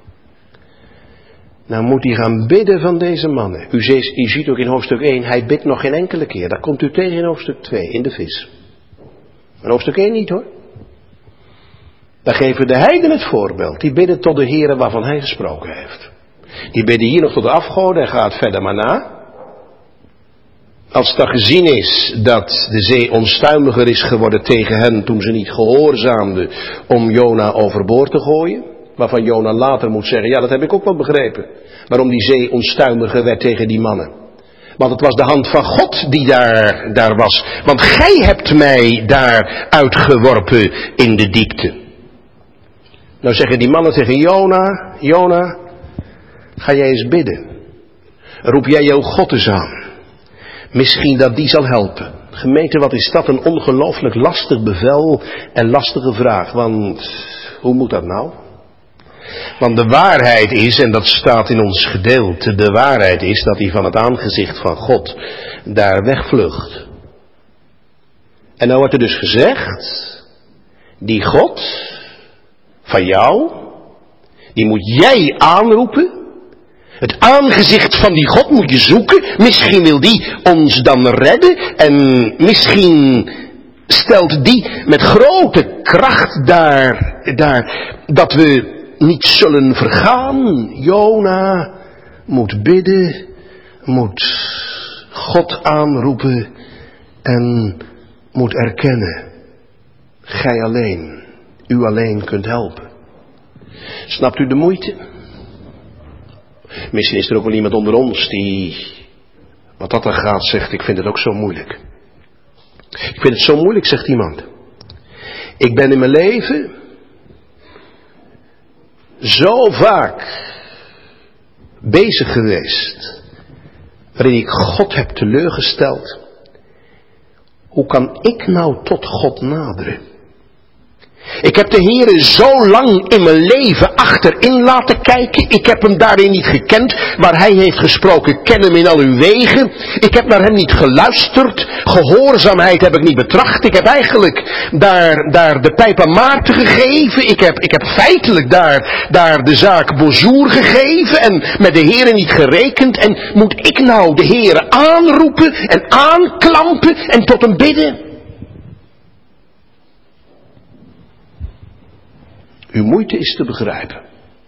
Nou moet hij gaan bidden van deze mannen. U ziet, u ziet ook in hoofdstuk één, hij bidt nog geen enkele keer. Dat komt u tegen in hoofdstuk twee, in de vis. Maar hoofdstuk één niet hoor. Daar geven de heiden het voorbeeld. Die bidden tot de Heere waarvan hij gesproken heeft. Die bidden hier nog tot de afgoden en gaat verder maar na. Als dan gezien is dat de zee onstuimiger is geworden tegen hen toen ze niet gehoorzaamden om Jona overboord te gooien. Waarvan Jona later moet zeggen, ja dat heb ik ook wel begrepen. Waarom die zee onstuimiger werd tegen die mannen. Want het was de hand van God die daar, daar was. Want gij hebt mij daar uitgeworpen in de diepte. Nou zeggen die mannen tegen Jona, Jona, ga jij eens bidden. Roep jij jouw God eens aan. Misschien dat die zal helpen. Gemeente, wat is dat een ongelooflijk lastig bevel en lastige vraag. Want hoe moet dat nou? Want de waarheid is, en dat staat in ons gedeelte, de waarheid is dat hij van het aangezicht van God daar wegvlucht. En dan wordt er dus gezegd, die God van jou, die moet jij aanroepen. Het aangezicht van die God moet je zoeken. Misschien wil die ons dan redden. En misschien stelt die met grote kracht daar, daar dat we niet zullen vergaan. Jona moet bidden, moet God aanroepen en moet erkennen. Gij alleen, u alleen kunt helpen. Snapt u de moeite? Misschien is er ook wel iemand onder ons die, wat dat dan gaat, zegt, ik vind het ook zo moeilijk. Ik vind het zo moeilijk, zegt iemand. Ik ben in mijn leven zo vaak bezig geweest, waarin ik God heb teleurgesteld. Hoe kan ik nou tot God naderen? Ik heb de Heere zo lang in mijn leven achterin laten kijken. Ik heb hem daarin niet gekend. Waar hij heeft gesproken, ken hem in al uw wegen. Ik heb naar hem niet geluisterd. Gehoorzaamheid heb ik niet betracht. Ik heb eigenlijk daar, daar de pijp aan Maarten gegeven. Ik heb, ik heb feitelijk daar, daar de zaak bonjour gegeven. En met de Heere niet gerekend. En moet ik nou de Heere aanroepen en aanklampen en tot hem bidden? uw moeite is te begrijpen.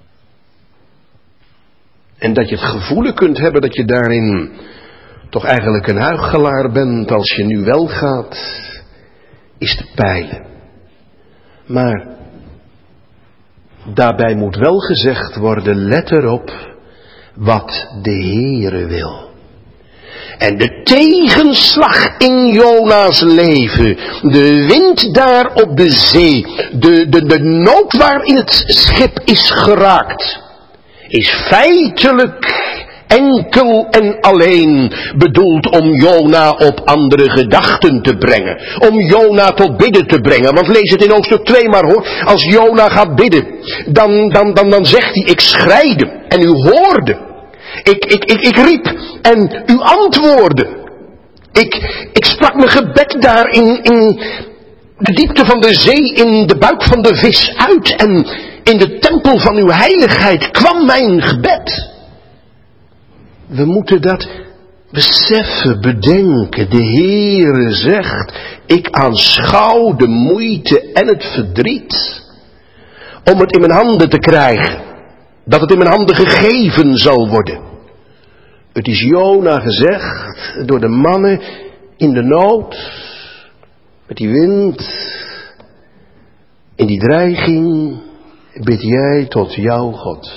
En dat je het gevoel kunt hebben dat je daarin toch eigenlijk een huichelaar bent als je nu wel gaat, is te peilen. Maar daarbij moet wel gezegd worden, let erop wat de Heere wil. En de tegenslag in Jona's leven, de wind daar op de zee, de, de, de nood waarin het schip is geraakt, is feitelijk enkel en alleen bedoeld om Jona op andere gedachten te brengen. Om Jona tot bidden te brengen. Want lees het in hoofdstuk twee maar hoor. Als Jona gaat bidden, dan, dan, dan, dan zegt hij, ik schreide en u hoorde. Ik, ik, ik, ik riep en u antwoordde. Ik, ik sprak mijn gebed daar in, in de diepte van de zee, in de buik van de vis uit. En in de tempel van uw heiligheid kwam mijn gebed. We moeten dat beseffen, bedenken. De Heere zegt, ik aanschouw de moeite en het verdriet om het in mijn handen te krijgen. Dat het in mijn handen gegeven zal worden. Het is Jona gezegd door de mannen in de nood, met die wind, in die dreiging, bid jij tot jouw God.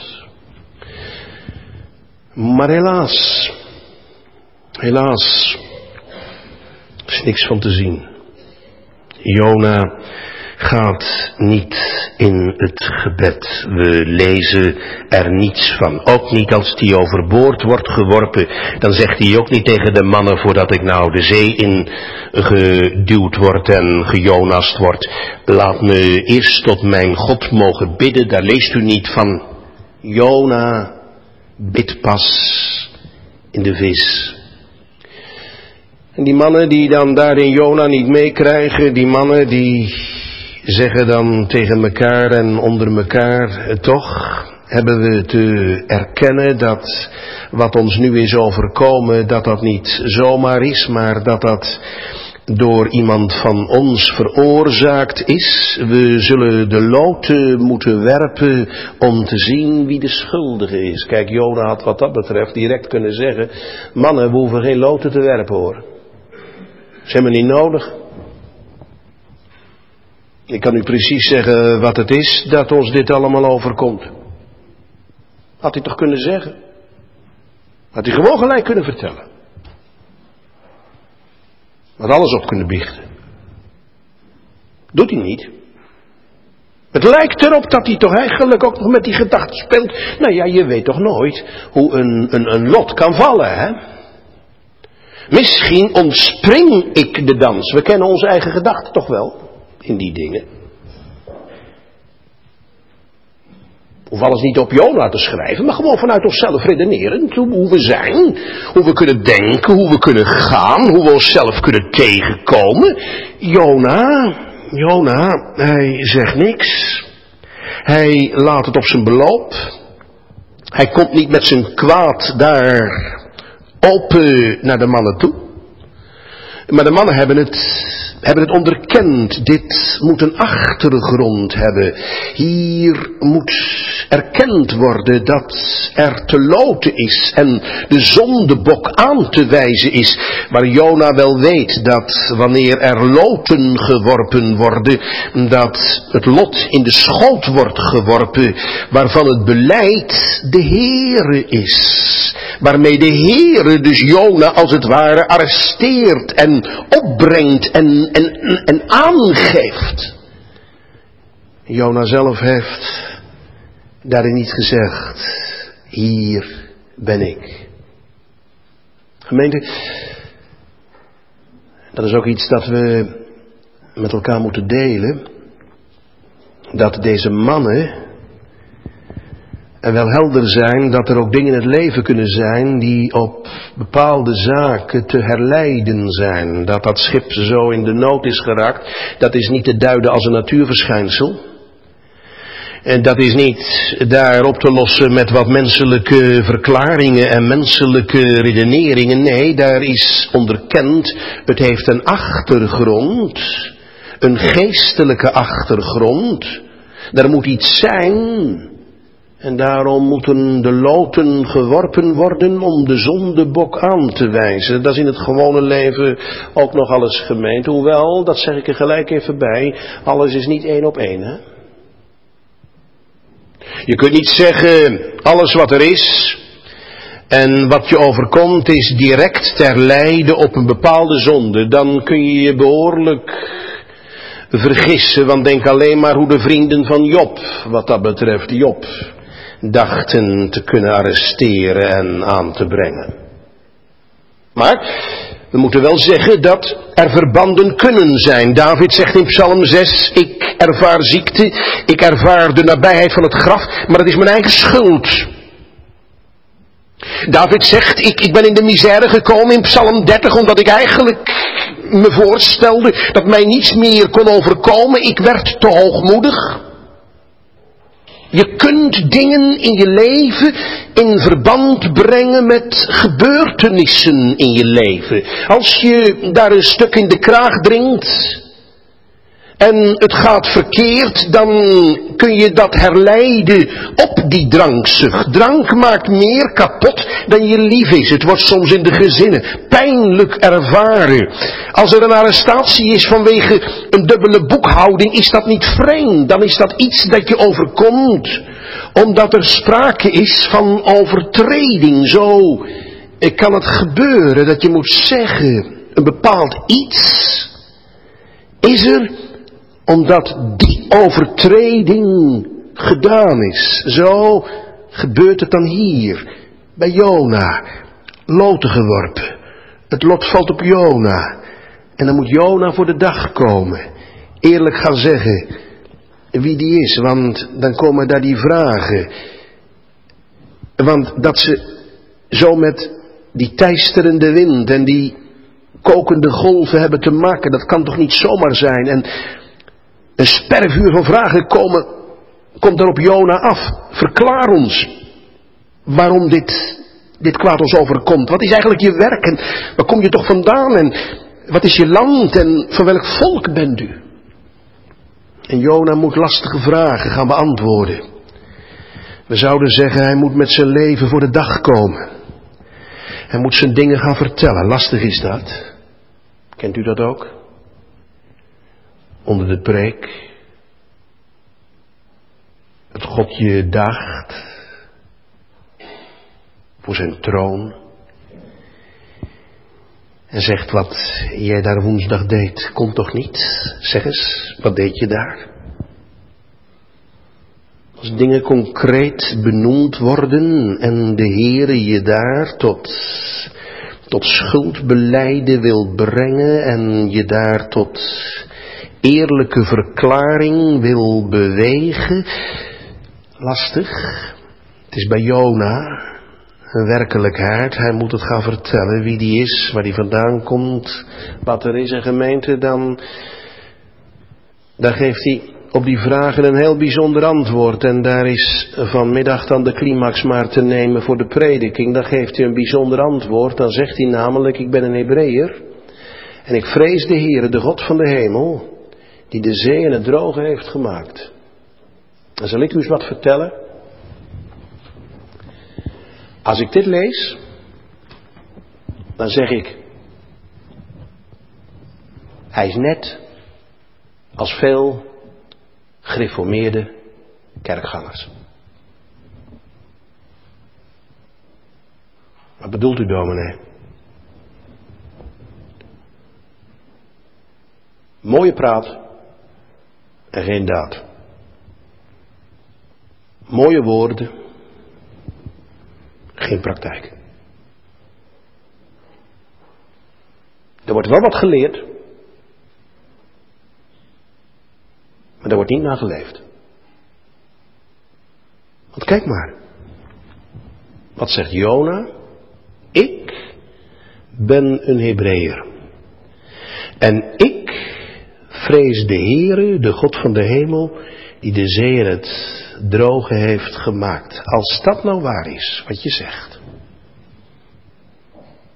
Maar helaas, helaas, er is niks van te zien. Jona gaat niet in het gebed. We lezen er niets van. Ook niet als die overboord wordt geworpen. Dan zegt hij ook niet tegen de mannen voordat ik nou de zee in geduwd word en gejonast word. Laat me eerst tot mijn God mogen bidden. Daar leest u niet van. Jona bidt pas in de vis. En die mannen die dan daar in Jona niet meekrijgen, die mannen die zeggen dan tegen elkaar en onder elkaar, toch hebben we te erkennen dat wat ons nu is overkomen, dat dat niet zomaar is, maar dat dat door iemand van ons veroorzaakt is. We zullen de loten moeten werpen om te zien wie de schuldige is. Kijk, Jona had wat dat betreft direct kunnen zeggen, mannen, we hoeven geen loten te werpen hoor. Dat is helemaal niet nodig. Ik kan u precies zeggen wat het is dat ons dit allemaal overkomt. Had hij toch kunnen zeggen? Had hij gewoon gelijk kunnen vertellen. Had alles op kunnen biechten. Doet hij niet. Het lijkt erop dat hij toch eigenlijk ook nog met die gedachte speelt. Nou ja, je weet toch nooit hoe een, een, een lot kan vallen, hè? Misschien ontspring ik de dans. We kennen onze eigen gedachten toch wel. In die dingen. Hoef alles niet op Jona te schrijven, maar gewoon vanuit onszelf redeneren. Hoe we zijn, hoe we kunnen denken, hoe we kunnen gaan, hoe we onszelf kunnen tegenkomen. Jona, Jona, hij zegt niks. Hij laat het op zijn beloop. Hij komt niet met zijn kwaad daar open naar de mannen toe. Maar de mannen hebben het, hebben het onderkend. Dit moet een achtergrond hebben. Hier moet erkend worden dat er te loten is en de zondebok aan te wijzen is. Maar Jona wel weet dat wanneer er loten geworpen worden, dat het lot in de schoot wordt geworpen, waarvan het beleid de Heere is. Waarmee de Heere dus Jona als het ware arresteert en opbrengt en, en, en aangeeft. Jona zelf heeft daarin niet gezegd, hier ben ik. Gemeente, dat is ook iets dat we met elkaar moeten delen. Dat deze mannen en wel helder zijn dat er ook dingen in het leven kunnen zijn die op bepaalde zaken te herleiden zijn. Dat dat schip zo in de nood is geraakt, dat is niet te duiden als een natuurverschijnsel. En dat is niet daar op te lossen met wat menselijke verklaringen en menselijke redeneringen. Nee, daar is onderkend, het heeft een achtergrond, een geestelijke achtergrond. Er moet iets zijn. En daarom moeten de loten geworpen worden om de zondebok aan te wijzen. Dat is in het gewone leven ook nog alles gemeend. Hoewel, dat zeg ik er gelijk even bij, alles is niet één op één. Hè? Je kunt niet zeggen, alles wat er is en wat je overkomt is direct ter lijde op een bepaalde zonde. Dan kun je je behoorlijk vergissen, want denk alleen maar hoe de vrienden van Job, wat dat betreft Job, dachten te kunnen arresteren en aan te brengen. Maar we moeten wel zeggen dat er verbanden kunnen zijn. David zegt in Psalm zes, ik ervaar ziekte, ik ervaar de nabijheid van het graf, maar het is mijn eigen schuld. David zegt, ik, ik ben in de misère gekomen in Psalm dertig, omdat ik eigenlijk me voorstelde dat mij niets meer kon overkomen. Ik werd te hoogmoedig. Je kunt dingen in je leven in verband brengen met gebeurtenissen in je leven. Als je daar een stuk in de kraag dringt en het gaat verkeerd, dan kun je dat herleiden op die drankzucht. Drank maakt meer kapot dan je lief is. Het wordt soms in de gezinnen pijnlijk ervaren. Als er een arrestatie is vanwege een dubbele boekhouding, is dat niet vreemd. Dan is dat iets dat je overkomt, omdat er sprake is van overtreding. Zo kan het gebeuren dat je moet zeggen, een bepaald iets is er, omdat die overtreding gedaan is. Zo gebeurt het dan hier. Bij Jona. Loten geworpen. Het lot valt op Jona. En dan moet Jona voor de dag komen. Eerlijk gaan zeggen wie die is. Want dan komen daar die vragen. Want dat ze zo met die teisterende wind en die kokende golven hebben te maken, dat kan toch niet zomaar zijn. En een spervuur van vragen komen, komt er op Jona af. Verklaar ons waarom dit, dit kwaad ons overkomt. Wat is eigenlijk je werk en waar kom je toch vandaan en wat is je land en van welk volk bent u? En Jona moet lastige vragen gaan beantwoorden. We zouden zeggen, hij moet met zijn leven voor de dag komen. Hij moet zijn dingen gaan vertellen. Lastig is dat. Kent u dat ook? Onder de preek. Het God je daagt. Voor zijn troon. En zegt wat jij daar woensdag deed. Kon toch niet? Zeg eens, wat deed je daar? Als dingen concreet benoemd worden en de Heere je daar tot, tot schuldbelijden wil brengen en je daar tot eerlijke verklaring wil bewegen. Lastig. Het is bij Jona een werkelijkheid. Hij moet het gaan vertellen wie die is, waar die vandaan komt, wat er is. En gemeente, dan, dan geeft hij op die vragen een heel bijzonder antwoord. En daar is vanmiddag dan de climax maar te nemen voor de prediking. Dan geeft hij een bijzonder antwoord. Dan zegt hij namelijk, ik ben een Hebreeër. En ik vrees de Heere, de God van de hemel, die de zee en het droge heeft gemaakt. En zal ik u eens wat vertellen? Als ik dit lees, dan zeg ik, hij is net als veel gereformeerde kerkgangers. Wat bedoelt u, dominee? Mooie praat en geen daad. Mooie woorden, geen praktijk. Er wordt wel wat geleerd, maar daar wordt niet naar geleefd. Want kijk maar. Wat zegt Jona? Ik ben een Hebreeër. En ik vrees de Heere, de God van de hemel, die de zee en het droge heeft gemaakt. Als dat nou waar is, wat je zegt.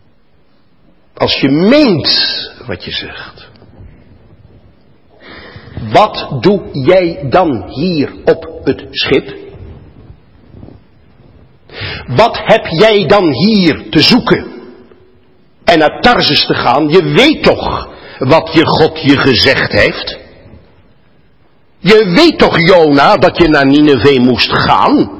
Als je meent wat je zegt. wat doe jij dan hier op het schip? Wat heb jij dan hier te zoeken? En naar Tarsus te gaan, je weet toch wat je God je gezegd heeft? Je weet toch, Jona, dat je naar Nineve moest gaan?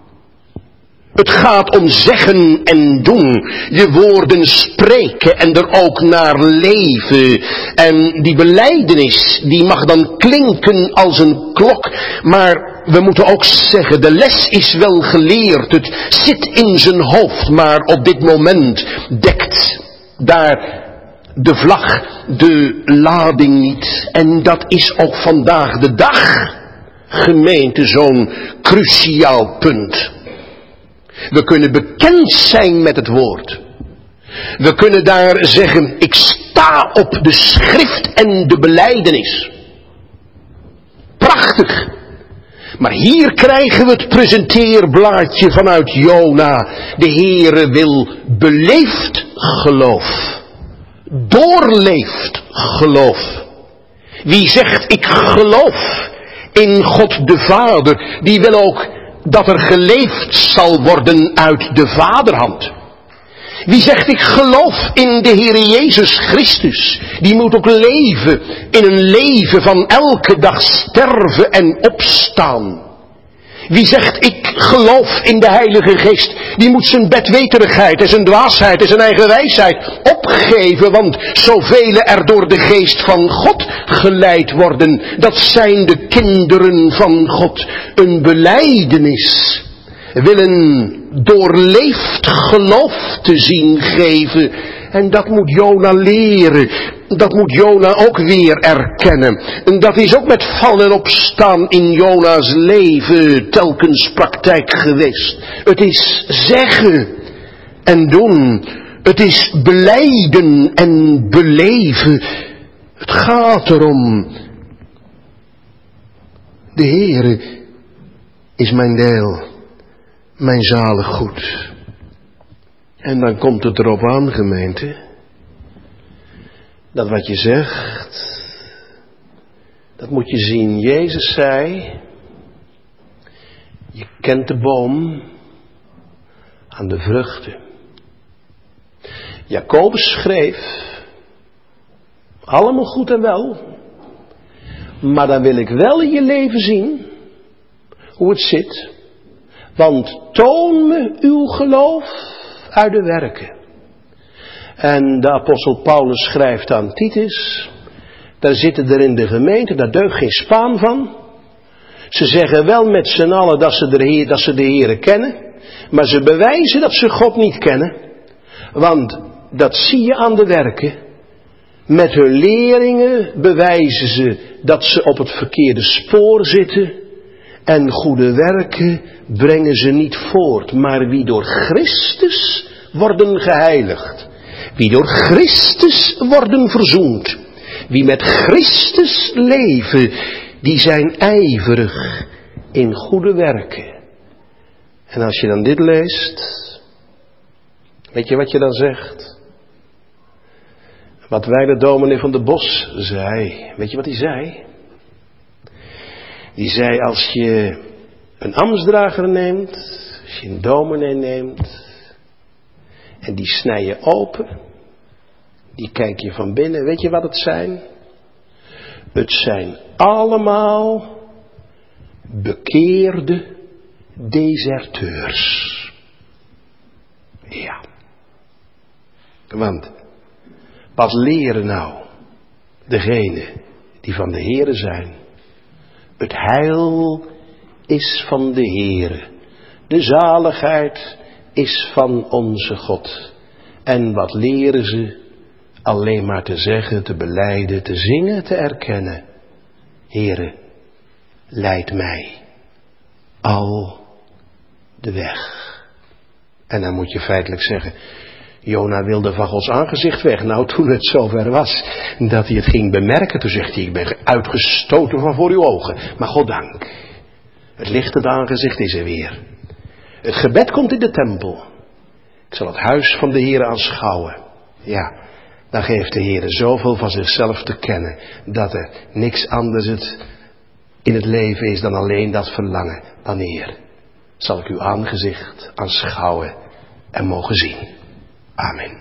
Het gaat om zeggen en doen. Je woorden spreken en er ook naar leven. En die belijdenis, die mag dan klinken als een klok. Maar we moeten ook zeggen, de les is wel geleerd. Het zit in zijn hoofd, maar op dit moment dekt daar de vlag de lading niet. En dat is ook vandaag de dag, gemeente, zo'n cruciaal punt. We kunnen bekend zijn met het woord. We kunnen daar zeggen, ik sta op de schrift en de belijdenis. Prachtig. Maar hier krijgen we het presenteerblaadje vanuit Jona. De Heere wil beleefd geloof. Doorleefd geloof. Wie zegt ik geloof in God de Vader, die wil ook dat er geleefd zal worden uit de vaderhand. Wie zegt ik geloof in de Heere Jezus Christus, die moet ook leven in een leven van elke dag sterven en opstaan. Wie zegt ik geloof in de Heilige Geest, die moet zijn bedweterigheid en zijn dwaasheid en zijn eigen wijsheid opgeven, want zoveel er door de Geest van God geleid worden, dat zijn de kinderen van God. Een belijdenis wil een doorleefd geloof te zien geven. En dat moet Jona leren. Dat moet Jona ook weer erkennen. En dat is ook met vallen en opstaan in Jona's leven telkens praktijk geweest. Het is zeggen en doen. Het is belijden en beleven. Het gaat erom. De Heere is mijn deel. Mijn zalig goed. En dan komt het erop aan, gemeente, dat wat je zegt, dat moet je zien. Jezus zei, je kent de boom aan de vruchten. Jacobus schreef, allemaal goed en wel, maar dan wil ik wel in je leven zien hoe het zit. Want toon me uw geloof uit de werken. En de apostel Paulus schrijft aan Titus, daar zitten er in de gemeente, daar deugt geen spaan van. Ze zeggen wel met z'n allen dat ze, de Heer, dat ze de Heere kennen, maar ze bewijzen dat ze God niet kennen. Want dat zie je aan de werken. Met hun leringen bewijzen ze dat ze op het verkeerde spoor zitten. En goede werken brengen ze niet voort. Maar wie door Christus worden geheiligd. Wie door Christus worden verzoend. Wie met Christus leven. Die zijn ijverig in goede werken. En als je dan dit leest. Weet je wat je dan zegt? Wat wijle dominee van de Bos zei. Weet je wat hij zei? Die zei, als je een ambtsdrager neemt, als je een dominee neemt, en die snij je open, die kijk je van binnen, weet je wat het zijn? Het zijn allemaal bekeerde deserteurs. Ja. Want, wat leren nou degenen die van de Heere zijn? Het heil is van de Heere. De zaligheid is van onze God. En wat leren ze? Alleen maar te zeggen, te belijden, te zingen, te erkennen. Heere, leid mij al de weg. En dan moet je feitelijk zeggen, Jona wilde van Gods aangezicht weg. Nou, toen het zover was dat hij het ging bemerken, toen zegt hij, ik ben uitgestoten van voor uw ogen. Maar goddank, het lichtend aangezicht is er weer. Het gebed komt in de tempel. Ik zal het huis van de Heere aanschouwen. Ja, dan geeft de Heer zoveel van zichzelf te kennen, dat er niks anders het in het leven is dan alleen dat verlangen. Wanneer zal ik uw aangezicht aanschouwen en mogen zien? Amen.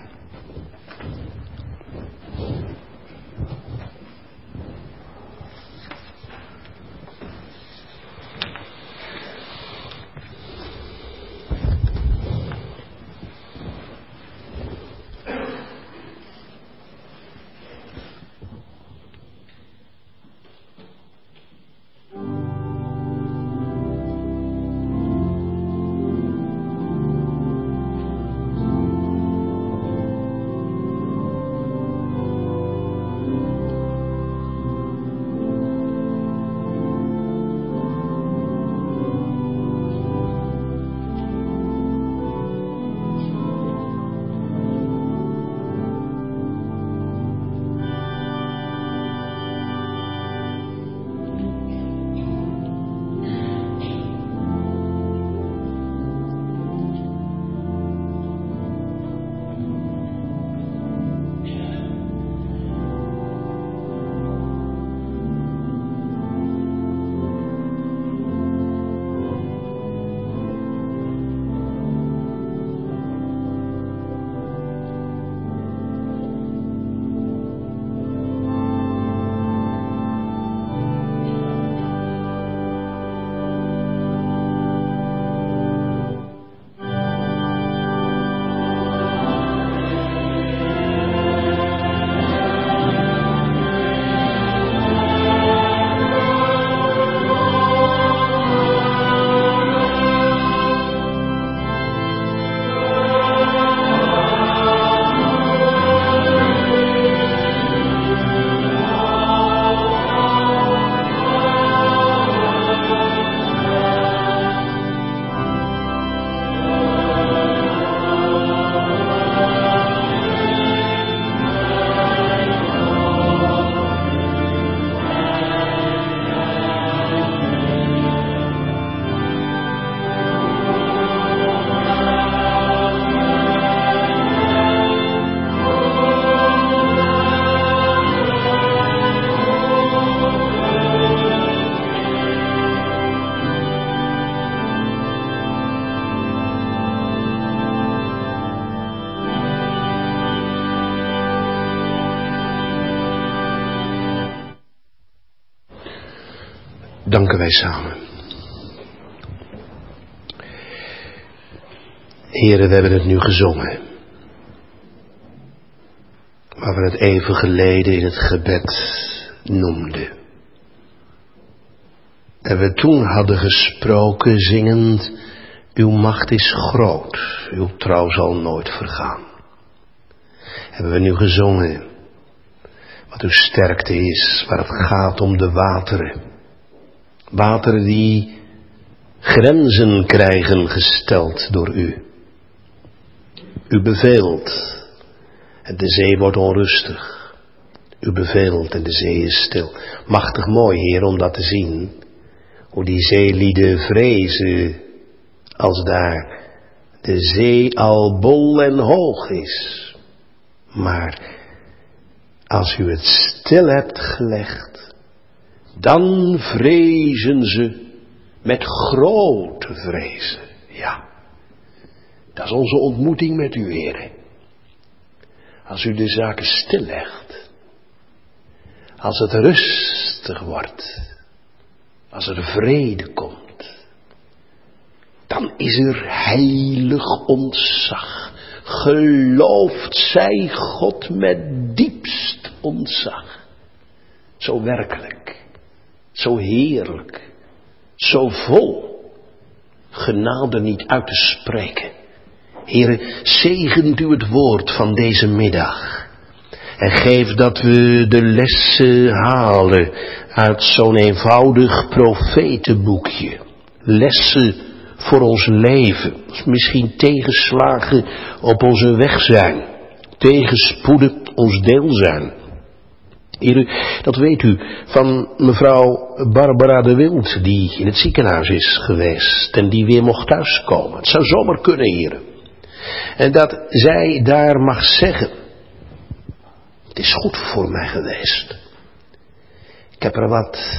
Danken wij samen. Heren, we hebben het nu gezongen. Waar we het even geleden in het gebed noemden. En we toen hadden gesproken zingend, uw macht is groot, uw trouw zal nooit vergaan. Hebben we nu gezongen wat uw sterkte is, waar het gaat om de wateren. Wateren die grenzen krijgen gesteld door u. U beveelt en de zee wordt onrustig. U beveelt en de zee is stil. Machtig mooi, Heer, om dat te zien. Hoe die zeelieden vrezen als daar de zee al bol en hoog is. Maar als u het stil hebt gelegd, dan vrezen ze met grote vrezen. Ja, dat is onze ontmoeting met u, Heer. Als u de zaken stillegt, als het rustig wordt, als er vrede komt, dan is er heilig ontzag. Gelooft zij God met diepst ontzag. Zo werkelijk. Zo heerlijk, zo vol, genade niet uit te spreken. Heere, zegent u het woord van deze middag. En geef dat we de lessen halen uit zo'n eenvoudig profetenboekje. Lessen voor ons leven. Als misschien tegenslagen op onze weg zijn. Tegenspoeden ons deel zijn. Heer, dat weet u van mevrouw Barbara de Wild, die in het ziekenhuis is geweest en die weer mocht thuiskomen. Het zou zomaar kunnen, Heer. En dat zij daar mag zeggen, Het is goed voor mij geweest. Ik heb er wat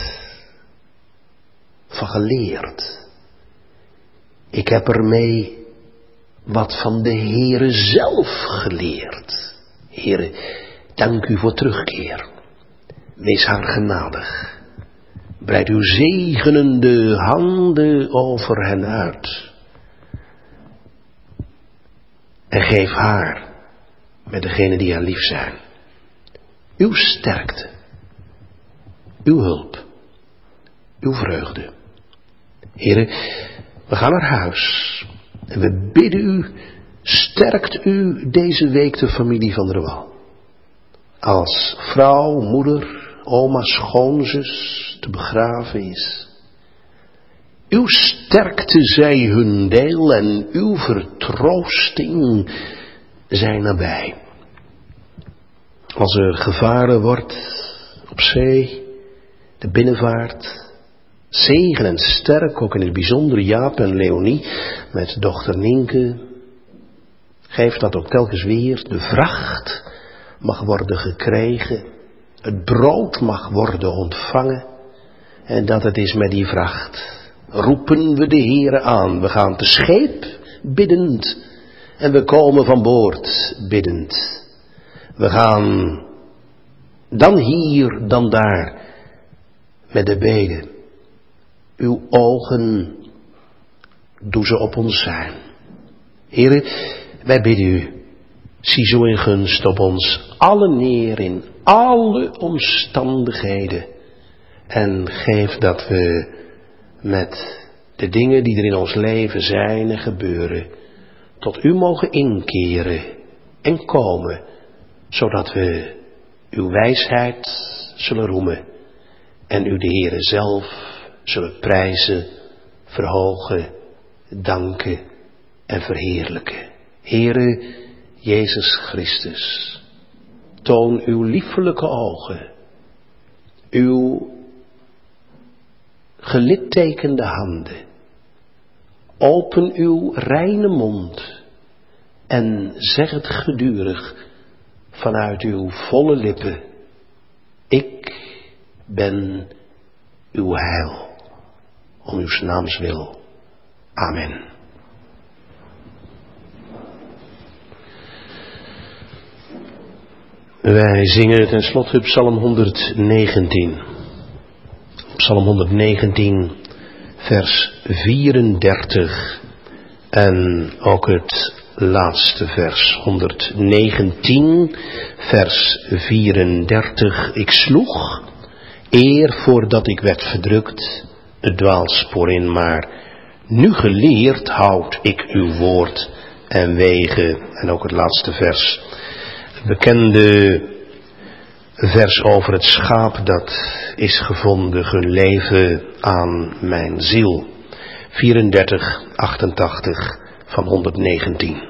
van geleerd. Ik heb ermee wat van de Heere zelf geleerd. Heere, dank u voor terugkeer. Wees haar genadig. Breid uw zegenende handen over hen uit. En geef haar, met degenen die haar lief zijn, uw sterkte, uw hulp, uw vreugde. Heere, we gaan naar huis en we bidden u, sterkt u deze week de familie van der Wal. Als vrouw, moeder, oma, schoonzus te begraven is. Uw sterkte zij hun deel en uw vertroosting zij nabij. Als er gevaren wordt op zee, de binnenvaart, zegen en sterk, ook in het bijzonder Jaap en Leonie met dochter Nienke. Geef dat ook telkens weer. De vracht mag worden gekregen, het brood mag worden ontvangen en dat het is met die vracht. Roepen we de Heere aan, we gaan te scheep biddend en we komen van boord biddend. We gaan dan hier, dan daar met de bede. Uw ogen, doe ze op ons zijn. Heere, wij bidden u, zie zo in gunst op ons allen neer in alle omstandigheden. En geef dat we met de dingen die er in ons leven zijn en gebeuren, tot u mogen inkeren en komen, zodat we uw wijsheid zullen roemen en u de Heere zelf zullen prijzen, verhogen, danken en verheerlijken. Heere Jezus Christus, toon uw liefelijke ogen, uw gelittekende handen, open uw reine mond en zeg het gedurig vanuit uw volle lippen, ik ben uw heil, om uw naams wil. Amen. Wij zingen ten slotte Psalm honderdnegentien. Psalm honderdnegentien, vers vierendertig. En ook het laatste vers, honderdnegentien, vers vierendertig. Ik sloeg, eer voordat ik werd verdrukt, het dwaalspoor in, maar nu geleerd houd ik uw woord en wegen. En ook het laatste vers, het bekende vers over het schaap dat is gevonden, gun leven aan mijn ziel. vierendertig, achtentachtig van honderdnegentien.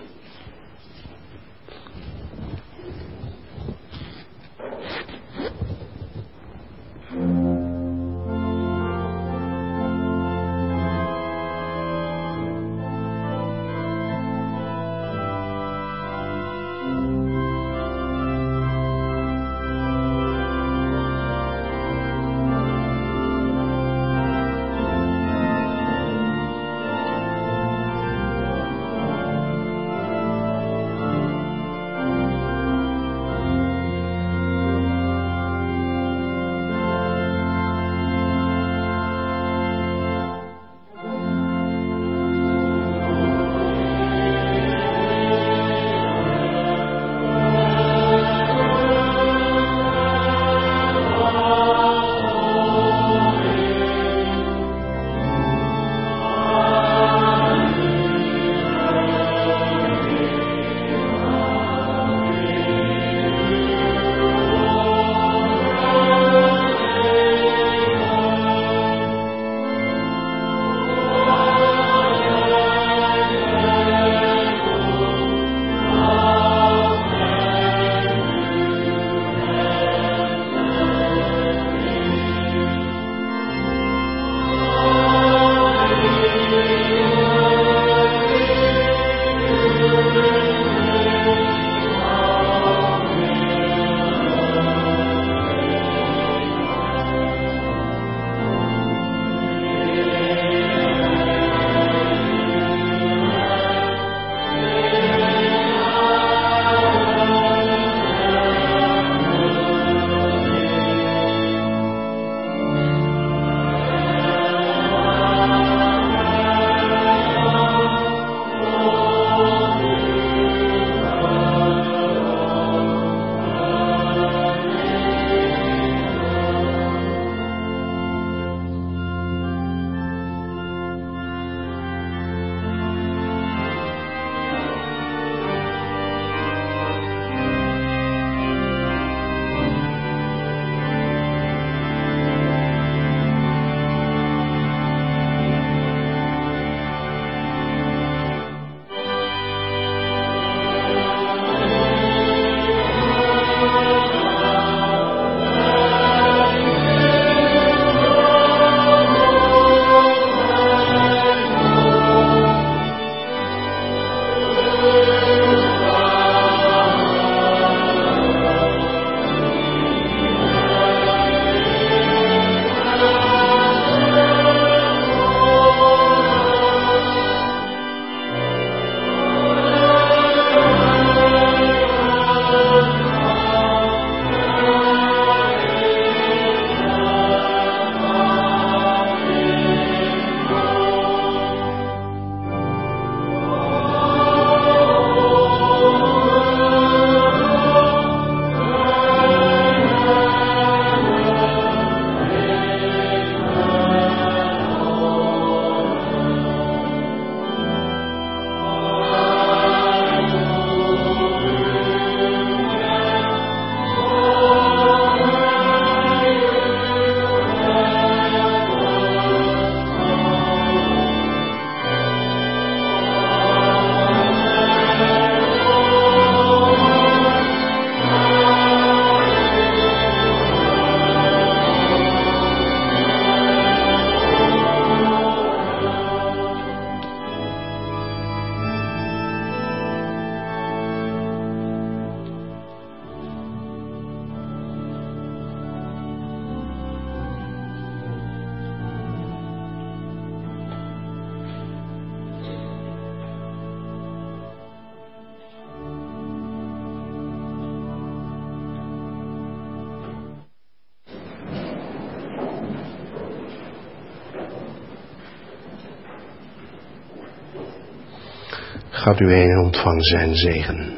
Gaat u heen en ontvang zijn zegen.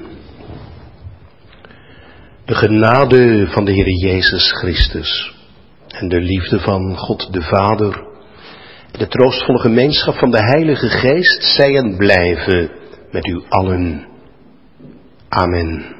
De genade van de Heer Jezus Christus en de liefde van God de Vader, de troostvolle gemeenschap van de Heilige Geest, zij en blijven met u allen. Amen.